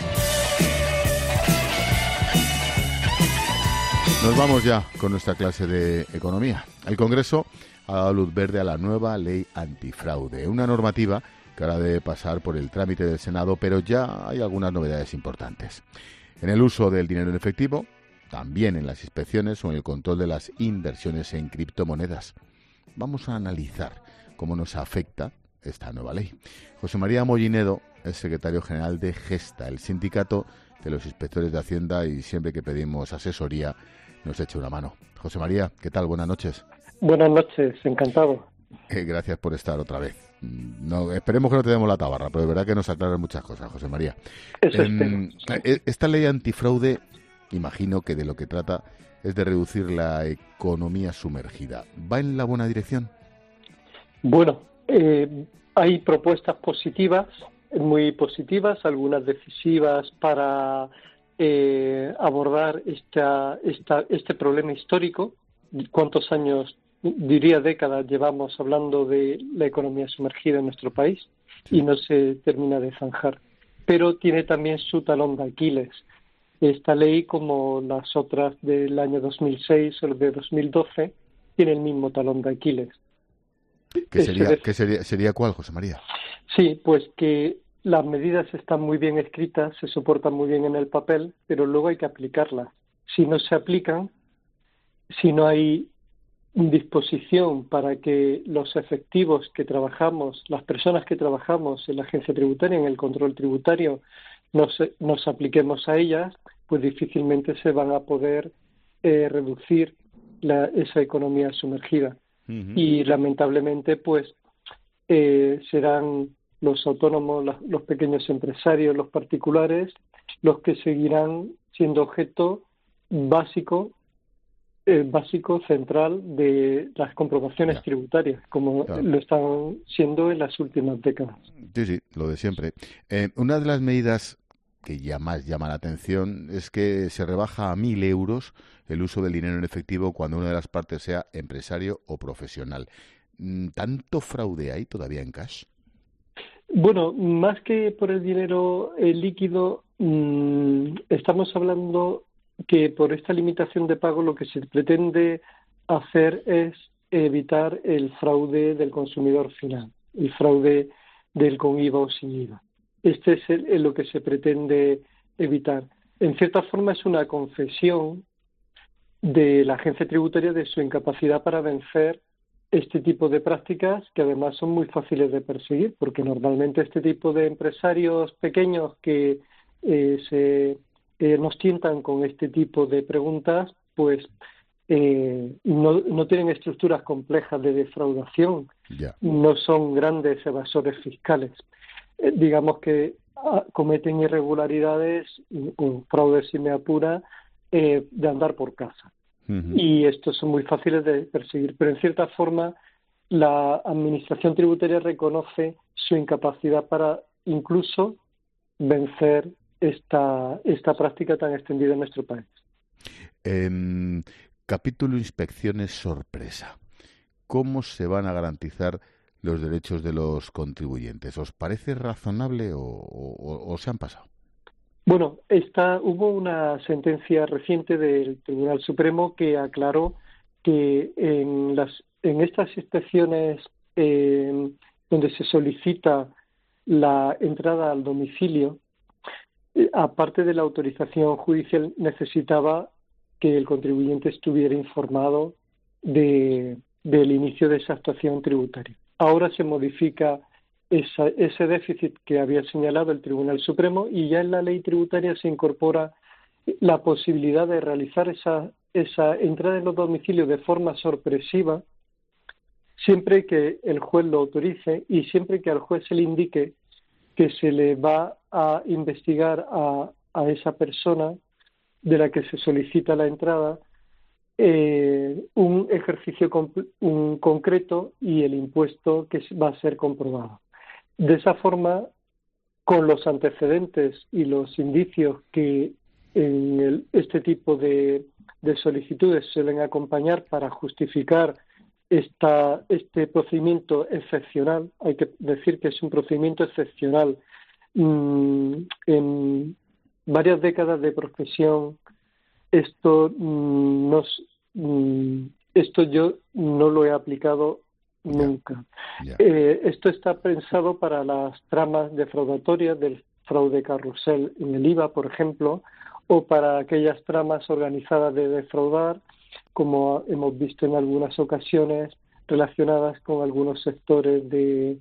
Nos vamos ya con nuestra clase de economía. El Congreso ha dado luz verde a la nueva ley antifraude, una normativa que ahora debe pasar por el trámite del Senado, pero ya hay algunas novedades importantes. En el uso del dinero en efectivo, también en las inspecciones o en el control de las inversiones en criptomonedas. Vamos a analizar cómo nos afecta esta nueva ley. José María Mollinedo es secretario general de Gesta, el sindicato de los inspectores de Hacienda, y siempre que pedimos asesoría nos echa una mano. José María, ¿qué tal? Buenas noches. Buenas noches, encantado. Gracias por estar otra vez. No, esperemos que no te demos la tabarra, pero es verdad que nos aclaran muchas cosas, José María. Eso espero. Esta ley antifraude, imagino que de lo que trata es de reducir la economía sumergida. ¿Va en la buena dirección? Bueno, hay propuestas positivas, muy positivas, algunas decisivas para abordar este problema histórico. ¿Cuántos años, diría décadas, llevamos hablando de la economía sumergida en nuestro país? Sí. Y no se termina de zanjar. Pero tiene también su talón de Aquiles. Esta ley, como las otras del año 2006 o de 2012, tiene el mismo talón de Aquiles. ¿Qué sería cuál, José María? Sí, pues que las medidas están muy bien escritas, se soportan muy bien en el papel, pero luego hay que aplicarlas. Si no se aplican, si no hay disposición para que los efectivos que trabajamos, las personas que trabajamos en la agencia tributaria, en el control tributario, nos apliquemos a ellas, pues difícilmente se van a poder reducir esa economía sumergida. Uh-huh. Y lamentablemente, pues serán los autónomos, los pequeños empresarios, los particulares, los que seguirán siendo objeto básico, central de las comprobaciones tributarias, como lo están siendo en las últimas décadas. Sí, lo de siempre. Una de las medidas que ya más llama la atención es que se rebaja a 1.000 euros el uso del dinero en efectivo cuando una de las partes sea empresario o profesional. ¿Tanto fraude hay todavía en cash? Bueno, más que por el dinero líquido, estamos hablando que por esta limitación de pago lo que se pretende hacer es evitar el fraude del consumidor final, el fraude del con IVA o sin IVA. Este es lo que se pretende evitar. En cierta forma es una confesión de la agencia tributaria de su incapacidad para vencer este tipo de prácticas, que además son muy fáciles de perseguir, porque normalmente este tipo de empresarios pequeños que nos tientan con este tipo de preguntas, pues no tienen estructuras complejas de defraudación, no son grandes evasores fiscales. Digamos que cometen irregularidades o fraudes, si me apura, de andar por casa. Uh-huh. Y estos son muy fáciles de perseguir, pero en cierta forma la Administración Tributaria reconoce su incapacidad para incluso vencer esta práctica tan extendida en nuestro país. Capítulo Inspecciones sorpresa. ¿Cómo se van a garantizar los derechos de los contribuyentes? ¿Os parece razonable o se han pasado? Bueno, hubo una sentencia reciente del Tribunal Supremo que aclaró que en estas inspecciones donde se solicita la entrada al domicilio, aparte de la autorización judicial, necesitaba que el contribuyente estuviera informado del inicio de esa actuación tributaria. Ahora se modifica ese déficit que había señalado el Tribunal Supremo y ya en la ley tributaria se incorpora la posibilidad de realizar esa esa entrada en los domicilios de forma sorpresiva, siempre que el juez lo autorice y siempre que al juez se le indique que se le va a investigar a esa persona de la que se solicita la entrada un ejercicio concreto y el impuesto que va a ser comprobado. De esa forma, con los antecedentes y los indicios que en este tipo de solicitudes suelen acompañar para justificar este procedimiento excepcional, hay que decir que es un procedimiento excepcional. En varias décadas de profesión, esto yo no lo he aplicado nunca. Esto está pensado para las tramas defraudatorias del fraude carrusel en el IVA, por ejemplo, o para aquellas tramas organizadas de defraudar, como hemos visto en algunas ocasiones, relacionadas con algunos sectores de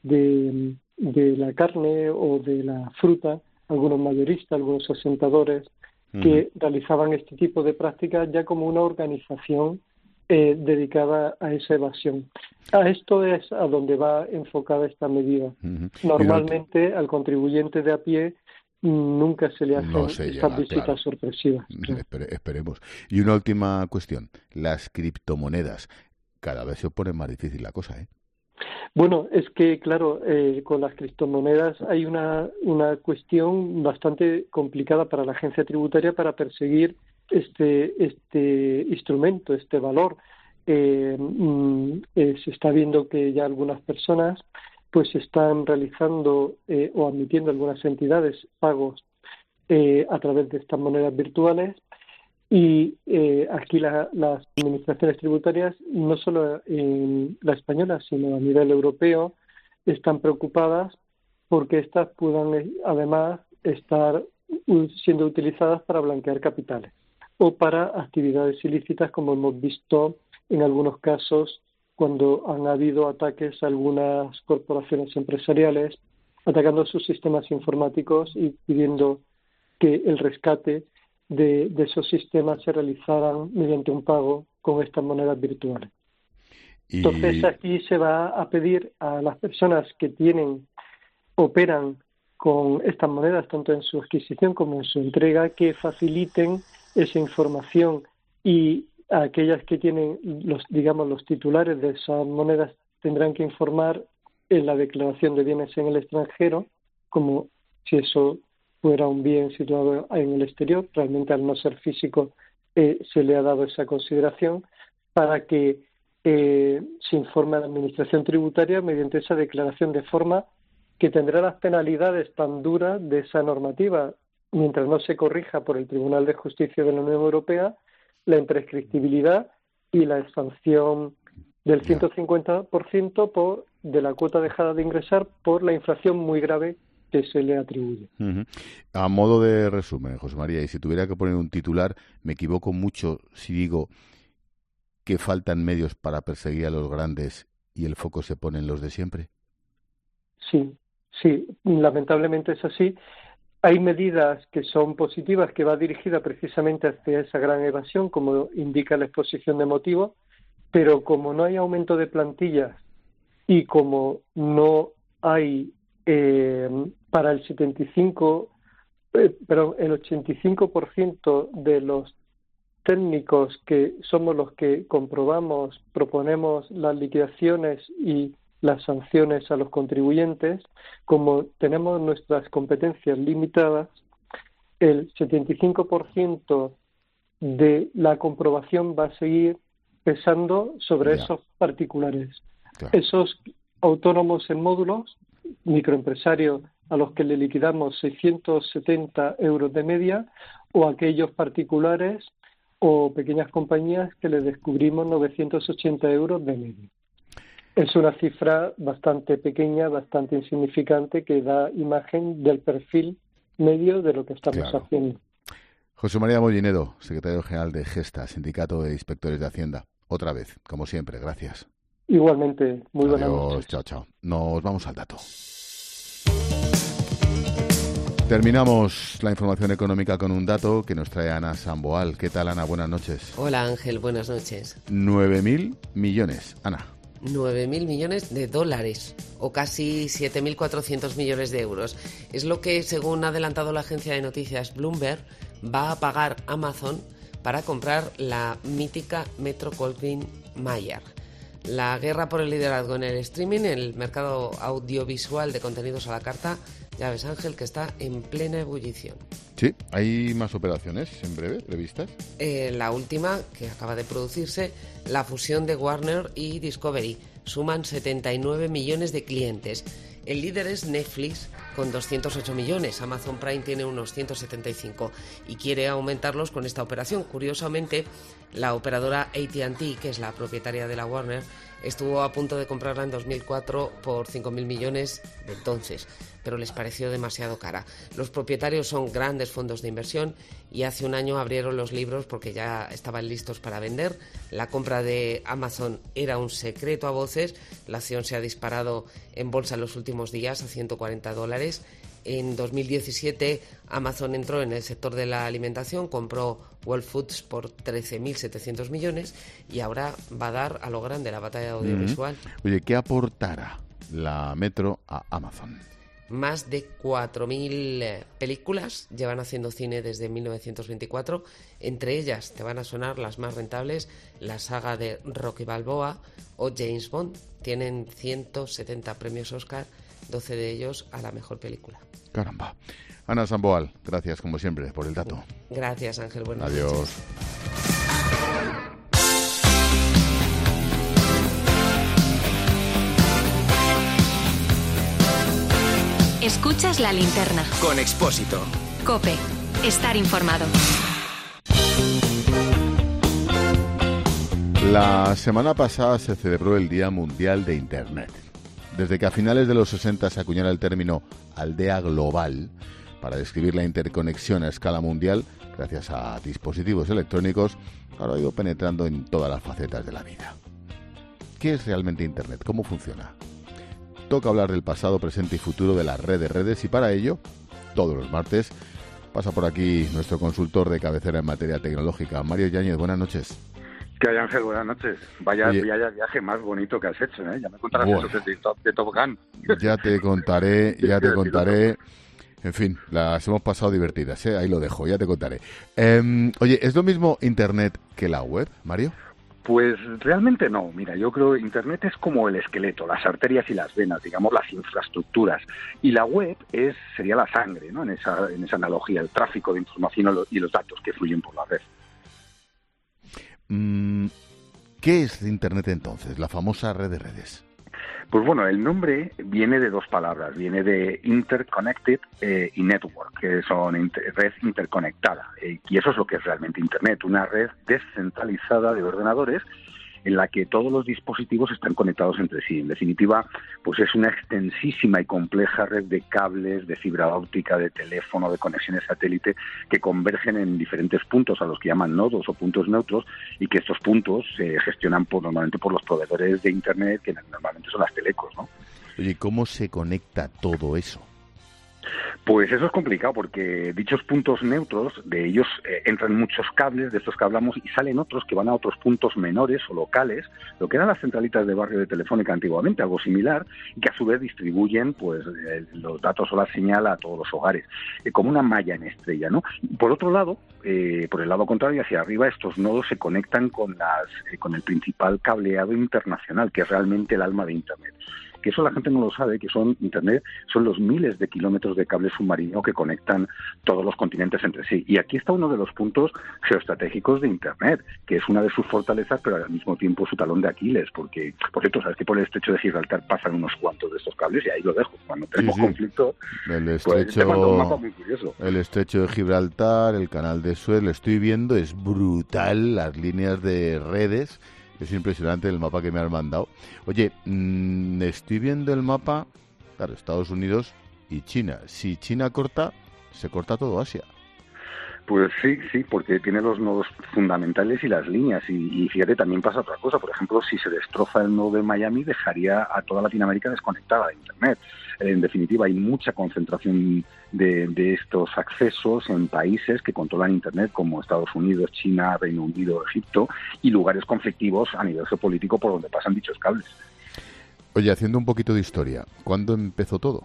la carne o de la fruta, algunos mayoristas, algunos asentadores, que realizaban este tipo de prácticas ya como una organización dedicada a esa evasión. A esto es a donde va enfocada esta medida. Normalmente al contribuyente de a pie nunca se le hacen estas visitas sorpresivas. Esperemos. Y una última cuestión. Las criptomonedas. Cada vez se pone más difícil la cosa, ¿eh? Bueno, es que, claro, con las criptomonedas hay una cuestión bastante complicada para la agencia tributaria para perseguir este instrumento, este valor. Se está viendo que ya algunas personas pues están realizando o admitiendo algunas entidades pagos a través de estas monedas virtuales. Y aquí las administraciones tributarias, no solo en la española, sino a nivel europeo, están preocupadas porque estas puedan además estar siendo utilizadas para blanquear capitales o para actividades ilícitas, como hemos visto en algunos casos cuando han habido ataques a algunas corporaciones empresariales, atacando sus sistemas informáticos y pidiendo que el rescate de esos sistemas se realizaran mediante un pago con estas monedas virtuales. Entonces aquí se va a pedir a las personas que operan con estas monedas, tanto en su adquisición como en su entrega, que faciliten esa información, y a aquellas que tienen los titulares de esas monedas tendrán que informar en la declaración de bienes en el extranjero, como si eso fuera un bien situado en el exterior. Realmente, al no ser físico, se le ha dado esa consideración para que se informe a la Administración Tributaria mediante esa declaración, de forma que tendrá las penalidades tan duras de esa normativa, mientras no se corrija por el Tribunal de Justicia de la Unión Europea, la imprescriptibilidad y la sanción del 150% de la cuota dejada de ingresar por la infracción muy grave que se le atribuye. A modo de resumen, José María, y si tuviera que poner un titular, me equivoco mucho si digo que faltan medios para perseguir a los grandes y el foco se pone en los de siempre. Sí, lamentablemente es así. Hay medidas que son positivas, que va dirigida precisamente hacia esa gran evasión, como indica la exposición de motivos, pero como no hay aumento de plantillas y como no hay para el 85% de los técnicos que somos los que comprobamos, proponemos las liquidaciones y las sanciones a los contribuyentes, como tenemos nuestras competencias limitadas, el 75% de la comprobación va a seguir pesando sobre esos particulares. Claro. Esos autónomos en módulos, microempresarios a los que le liquidamos 670 euros de media, o aquellos particulares o pequeñas compañías que les descubrimos 980 euros de media. Es una cifra bastante pequeña, bastante insignificante, que da imagen del perfil medio de lo que estamos haciendo. José María Mollinedo, secretario general de Gesta, Sindicato de Inspectores de Hacienda. Otra vez, como siempre, gracias. Igualmente, muy buenas noches. Chao. Nos vamos al dato. Terminamos la información económica con un dato que nos trae Ana Samboal. ¿Qué tal, Ana? Buenas noches. Hola, Ángel. Buenas noches. 9.000 millones, Ana. 9.000 millones de dólares o casi 7.400 millones de euros. Es lo que, según ha adelantado la agencia de noticias Bloomberg, va a pagar Amazon para comprar la mítica Metro Goldwyn Mayer. La guerra por el liderazgo en el streaming, en el mercado audiovisual de contenidos a la carta, ya ves, Ángel, que está en plena ebullición. Sí, ¿hay más operaciones en breve previstas? La última, que acaba de producirse, la fusión de Warner y Discovery. Suman 79 millones de clientes. El líder es Netflix, con 208 millones. Amazon Prime tiene unos 175 y quiere aumentarlos con esta operación. Curiosamente, la operadora AT&T, que es la propietaria de la Warner, estuvo a punto de comprarla en 2004 por 5.000 millones de entonces, pero les pareció demasiado cara. Los propietarios son grandes fondos de inversión y hace un año abrieron los libros porque ya estaban listos para vender. La compra de Amazon era un secreto a voces. La acción se ha disparado en bolsa en los últimos días a $140. En 2017 Amazon entró en el sector de la alimentación, compró Whole Foods por 13.700 millones y ahora va a dar a lo grande la batalla audiovisual. Oye, ¿qué aportará la Metro a Amazon? Más de 4.000 películas llevan haciendo cine desde 1924. Entre ellas te van a sonar las más rentables, la saga de Rocky Balboa o James Bond. Tienen 170 premios Oscar, 12 de ellos a la mejor película. Caramba. Ana Samboal, gracias como siempre por el dato. Gracias, Ángel. Buenas noches. Adiós. Escuchas La Linterna. Con Expósito. COPE. Estar informado. La semana pasada se celebró el Día Mundial de Internet. Desde que a finales de los 60 se acuñara el término aldea global para describir la interconexión a escala mundial, gracias a dispositivos electrónicos, ahora ha ido penetrando en todas las facetas de la vida. ¿Qué es realmente Internet? ¿Cómo funciona? Toca hablar del pasado, presente y futuro de la red de redes y para ello, todos los martes, pasa por aquí nuestro consultor de cabecera en materia tecnológica, Mario Yáñez. Buenas noches. ¿Qué hay, Ángel? Buenas noches. Vaya viaje más bonito que has hecho, ¿eh? Ya me contarás eso de Top Gun. Ya te contaré. En fin, las hemos pasado divertidas, ¿eh? Ahí lo dejo, ya te contaré. Oye, ¿es lo mismo Internet que la web, Mario? Pues realmente no. Mira, yo creo que Internet es como el esqueleto, las arterias y las venas, digamos, las infraestructuras. Y la web sería la sangre, ¿no? En esa analogía, el tráfico de información y los datos que fluyen por la red. ¿Qué es Internet entonces, la famosa red de redes? Pues bueno, el nombre viene de dos palabras, viene de interconnected y network, que son red interconectada, y eso es lo que es realmente Internet, una red descentralizada de ordenadores en la que todos los dispositivos están conectados entre sí. En definitiva, pues es una extensísima y compleja red de cables, de fibra óptica, de teléfono, de conexiones satélite, que convergen en diferentes puntos a los que llaman nodos o puntos neutros, y que estos puntos se gestionan normalmente por los proveedores de Internet, que normalmente son las telecos, ¿no? Oye, ¿cómo se conecta todo eso? Pues eso es complicado porque dichos puntos neutros, de ellos entran muchos cables, de estos que hablamos, y salen otros que van a otros puntos menores o locales, lo que eran las centralitas de barrio de Telefónica antiguamente, algo similar, y que a su vez distribuyen pues los datos o la señal a todos los hogares, como una malla en estrella, ¿no? Por otro lado, por el lado contrario, hacia arriba, estos nodos se conectan con el principal cableado internacional, que es realmente el alma de Internet. Que eso la gente no lo sabe, que Internet son los miles de kilómetros de cable submarino que conectan todos los continentes entre sí. Y aquí está uno de los puntos geoestratégicos de Internet, que es una de sus fortalezas, pero al mismo tiempo su talón de Aquiles, porque, por cierto, sabes que por el estrecho de Gibraltar pasan unos cuantos de estos cables, y ahí lo dejo. Cuando tenemos conflicto, pues te mando un mapa muy curioso. El estrecho de Gibraltar, el canal de Suez, lo estoy viendo, es brutal, las líneas de redes. Es impresionante el mapa que me han mandado. Oye, estoy viendo el mapa, claro, Estados Unidos y China. Si China corta, se corta todo Asia. Pues sí, porque tiene los nodos fundamentales y las líneas. Y fíjate, también pasa otra cosa. Por ejemplo, si se destroza el nodo de Miami, dejaría a toda Latinoamérica desconectada de Internet. En definitiva, hay mucha concentración de estos accesos en países que controlan Internet, como Estados Unidos, China, Reino Unido, Egipto, y lugares conflictivos a nivel geopolítico por donde pasan dichos cables. Oye, haciendo un poquito de historia, ¿cuándo empezó todo?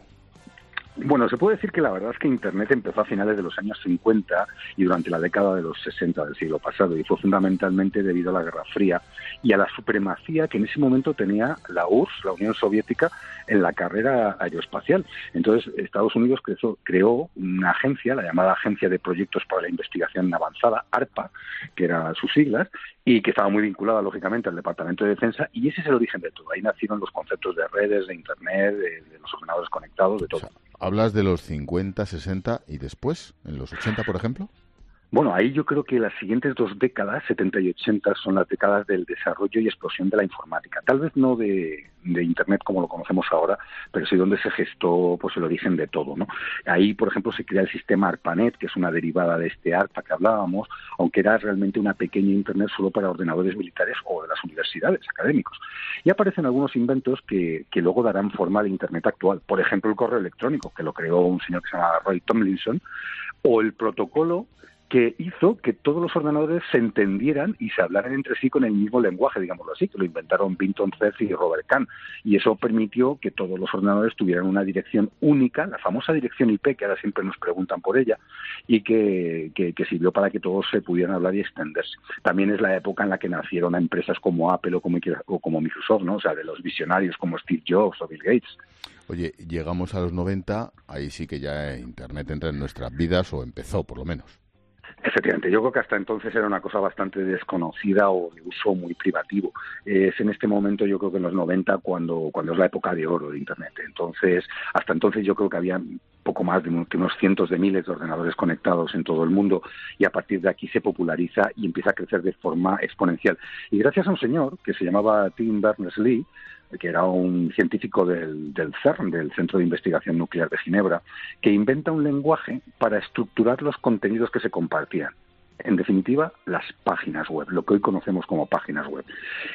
Bueno, se puede decir que la verdad es que Internet empezó a finales de los años 50 y durante la década de los 60 del siglo pasado, y fue fundamentalmente debido a la Guerra Fría y a la supremacía que en ese momento tenía la URSS, la Unión Soviética, en la carrera aeroespacial. Entonces, Estados Unidos creó una agencia, la llamada Agencia de Proyectos para la Investigación Avanzada, ARPA, que eran sus siglas, y que estaba muy vinculada, lógicamente, al Departamento de Defensa, y ese es el origen de todo. Ahí nacieron los conceptos de redes, de Internet, de los ordenadores conectados, de todo. ¿Hablas de los 50, 60 y después, en los 80, por ejemplo? Bueno, ahí yo creo que las siguientes 2 décadas, 70 y 80, son las décadas del desarrollo y explosión de la informática. Tal vez no de Internet como lo conocemos ahora, pero sí donde se gestó pues el origen de todo, ¿no? Ahí, por ejemplo, se crea el sistema ARPANET, que es una derivada de este ARPA que hablábamos, aunque era realmente una pequeña Internet solo para ordenadores militares o de las universidades, académicos. Y aparecen algunos inventos que luego darán forma al Internet actual. Por ejemplo, el correo electrónico, que lo creó un señor que se llama Roy Tomlinson, o el protocolo que hizo que todos los ordenadores se entendieran y se hablaran entre sí con el mismo lenguaje, digámoslo así, que lo inventaron Vinton Cerf y Robert Kahn, y eso permitió que todos los ordenadores tuvieran una dirección única, la famosa dirección IP, que ahora siempre nos preguntan por ella, y que sirvió para que todos se pudieran hablar y extenderse. También es la época en la que nacieron empresas como Apple o como Microsoft, ¿no? O sea, de los visionarios como Steve Jobs o Bill Gates. Oye, llegamos a los 90, ahí sí que ya Internet entra en nuestras vidas, o empezó, por lo menos. Efectivamente, yo creo que hasta entonces era una cosa bastante desconocida o de uso muy privativo. Es en este momento, yo creo que en los 90, cuando es la época de oro de Internet. Entonces, hasta entonces yo creo que había poco más de unos cientos de miles de ordenadores conectados en todo el mundo, y a partir de aquí se populariza y empieza a crecer de forma exponencial. Y gracias a un señor que se llamaba Tim Berners-Lee, que era un científico del CERN, del Centro de Investigación Nuclear de Ginebra, que inventa un lenguaje para estructurar los contenidos que se compartían. En definitiva, las páginas web, lo que hoy conocemos como páginas web.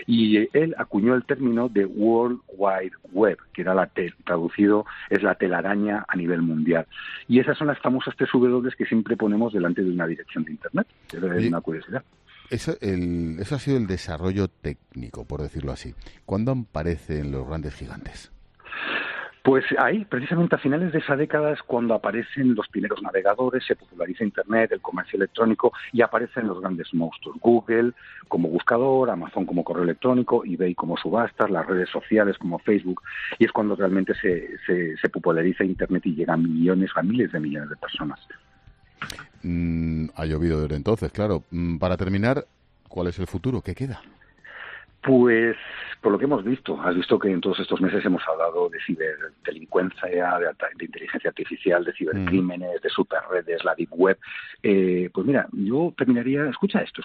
Y él acuñó el término de World Wide Web, que era traducido es la telaraña a nivel mundial. Y esas son las famosas 3 W que siempre ponemos delante de una dirección de Internet. Es una curiosidad. Eso ha sido el desarrollo técnico, por decirlo así. ¿Cuándo aparecen los grandes gigantes? Pues ahí, precisamente a finales de esa década es cuando aparecen los primeros navegadores, se populariza Internet, el comercio electrónico, y aparecen los grandes monstruos. Google como buscador, Amazon como correo electrónico, eBay como subastas, las redes sociales como Facebook, y es cuando realmente se populariza Internet y llegan a miles de millones de personas. Ha llovido desde entonces, claro. Para terminar, ¿cuál es el futuro? ¿Qué queda? Pues, por lo que hemos visto, has visto que en todos estos meses hemos hablado de ciberdelincuencia, de inteligencia artificial, de cibercrímenes, de superredes, la deep web. Pues mira, yo terminaría... Escucha esto.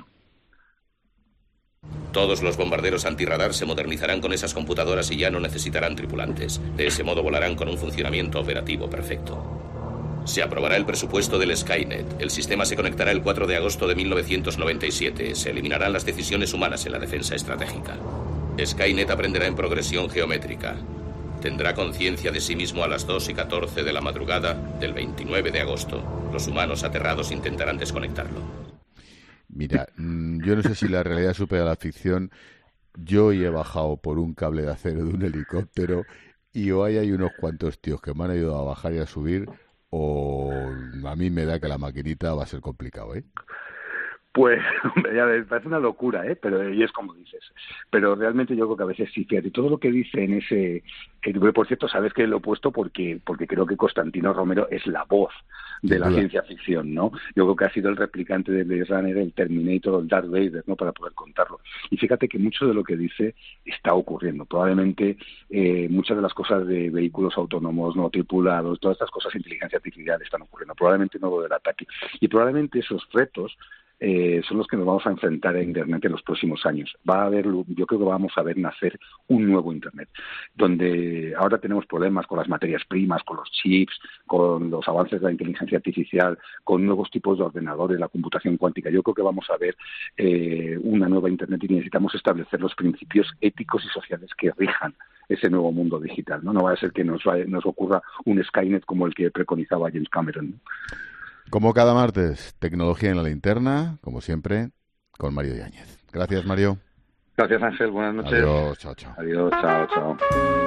Todos los bombarderos antirradar se modernizarán con esas computadoras y ya no necesitarán tripulantes. De ese modo volarán con un funcionamiento operativo perfecto. Se aprobará el presupuesto del Skynet. El sistema se conectará el 4 de agosto de 1997. Se eliminarán las decisiones humanas en la defensa estratégica. Skynet aprenderá en progresión geométrica. Tendrá conciencia de sí mismo a las 2:14 de la madrugada del 29 de agosto. Los humanos aterrados intentarán desconectarlo. Mira, yo no sé si la realidad supera la ficción. Yo he bajado por un cable de acero de un helicóptero y hoy hay unos cuantos tíos que me han ayudado a bajar y a subir, o a mí me da que la maquinita va a ser complicado, ¿eh? Pues, hombre, ya me parece una locura, pero y es como dices. Pero realmente yo creo que a veces sí, fíjate, todo lo que dice en ese... por cierto, sabes que lo he puesto porque creo que Constantino Romero es la voz de la ciencia ficción, ¿no? Yo creo que ha sido el replicante de Blade Runner, el Terminator, el Darth Vader, ¿no? Para poder contarlo. Y fíjate que mucho de lo que dice está ocurriendo. Probablemente muchas de las cosas de vehículos autónomos no tripulados, todas estas cosas de inteligencia artificial están ocurriendo. Probablemente no lo del ataque. Y probablemente esos retos son los que nos vamos a enfrentar a Internet en los próximos años. Yo creo que vamos a ver nacer un nuevo Internet, donde ahora tenemos problemas con las materias primas, con los chips, con los avances de la inteligencia artificial, con nuevos tipos de ordenadores, la computación cuántica. Yo creo que vamos a ver una nueva Internet y necesitamos establecer los principios éticos y sociales que rijan ese nuevo mundo digital, ¿no? No va a ser que nos ocurra un Skynet como el que preconizaba James Cameron, ¿no? Como cada martes, tecnología en la linterna, como siempre, con Mario Yáñez. Gracias, Mario. Gracias, Ángel. Buenas noches. Adiós, chao, chao. Adiós, chao, chao.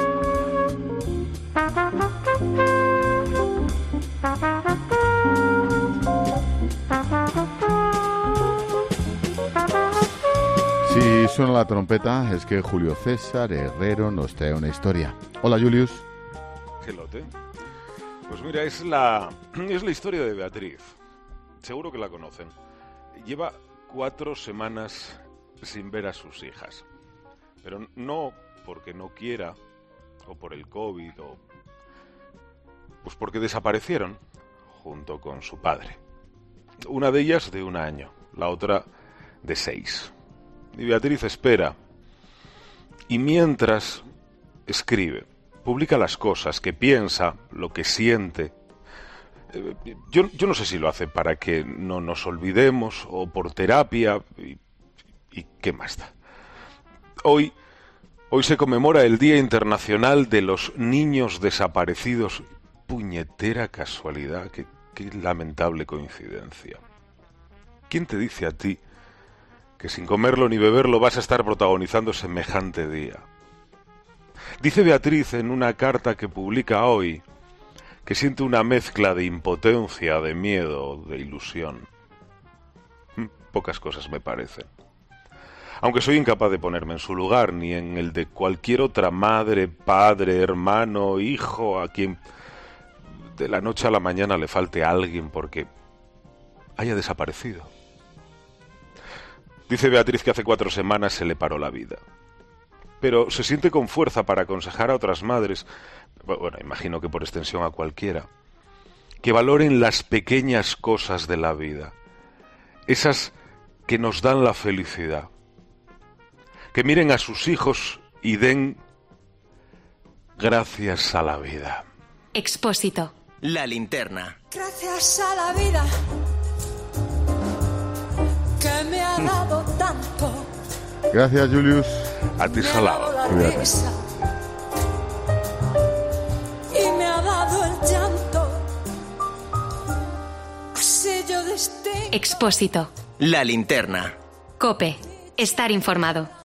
Si suena la trompeta, es que Julio César Herrero nos trae una historia. Hola, Julius. Gelote. Pues mira, es la historia de Beatriz. Seguro que la conocen. Lleva 4 semanas sin ver a sus hijas. Pero no porque no quiera, o por el COVID, pues porque desaparecieron junto con su padre. Una de ellas de 1 año, la otra de 6. Y Beatriz espera. Y mientras escribe. Publica las cosas que piensa, lo que siente. Yo no sé si lo hace para que no nos olvidemos o por terapia y qué más da. Hoy se conmemora el Día Internacional de los Niños Desaparecidos. Puñetera casualidad, qué lamentable coincidencia. ¿Quién te dice a ti que sin comerlo ni beberlo vas a estar protagonizando semejante día? Dice Beatriz en una carta que publica hoy que siente una mezcla de impotencia, de miedo, de ilusión. Pocas cosas me parecen. Aunque soy incapaz de ponerme en su lugar, ni en el de cualquier otra madre, padre, hermano, hijo, a quien de la noche a la mañana le falte alguien porque haya desaparecido. Dice Beatriz que hace 4 semanas se le paró la vida. Pero se siente con fuerza para aconsejar a otras madres, bueno, imagino que por extensión a cualquiera, que valoren las pequeñas cosas de la vida, esas que nos dan la felicidad, que miren a sus hijos y den gracias a la vida. Expósito. La linterna. Gracias a la vida que me ha dado tanto. Gracias, Julius. A ti, Salado. Cuídate. Y me ha dado el llanto. Así yo distingo. Expósito. La linterna. COPE. Estar informado.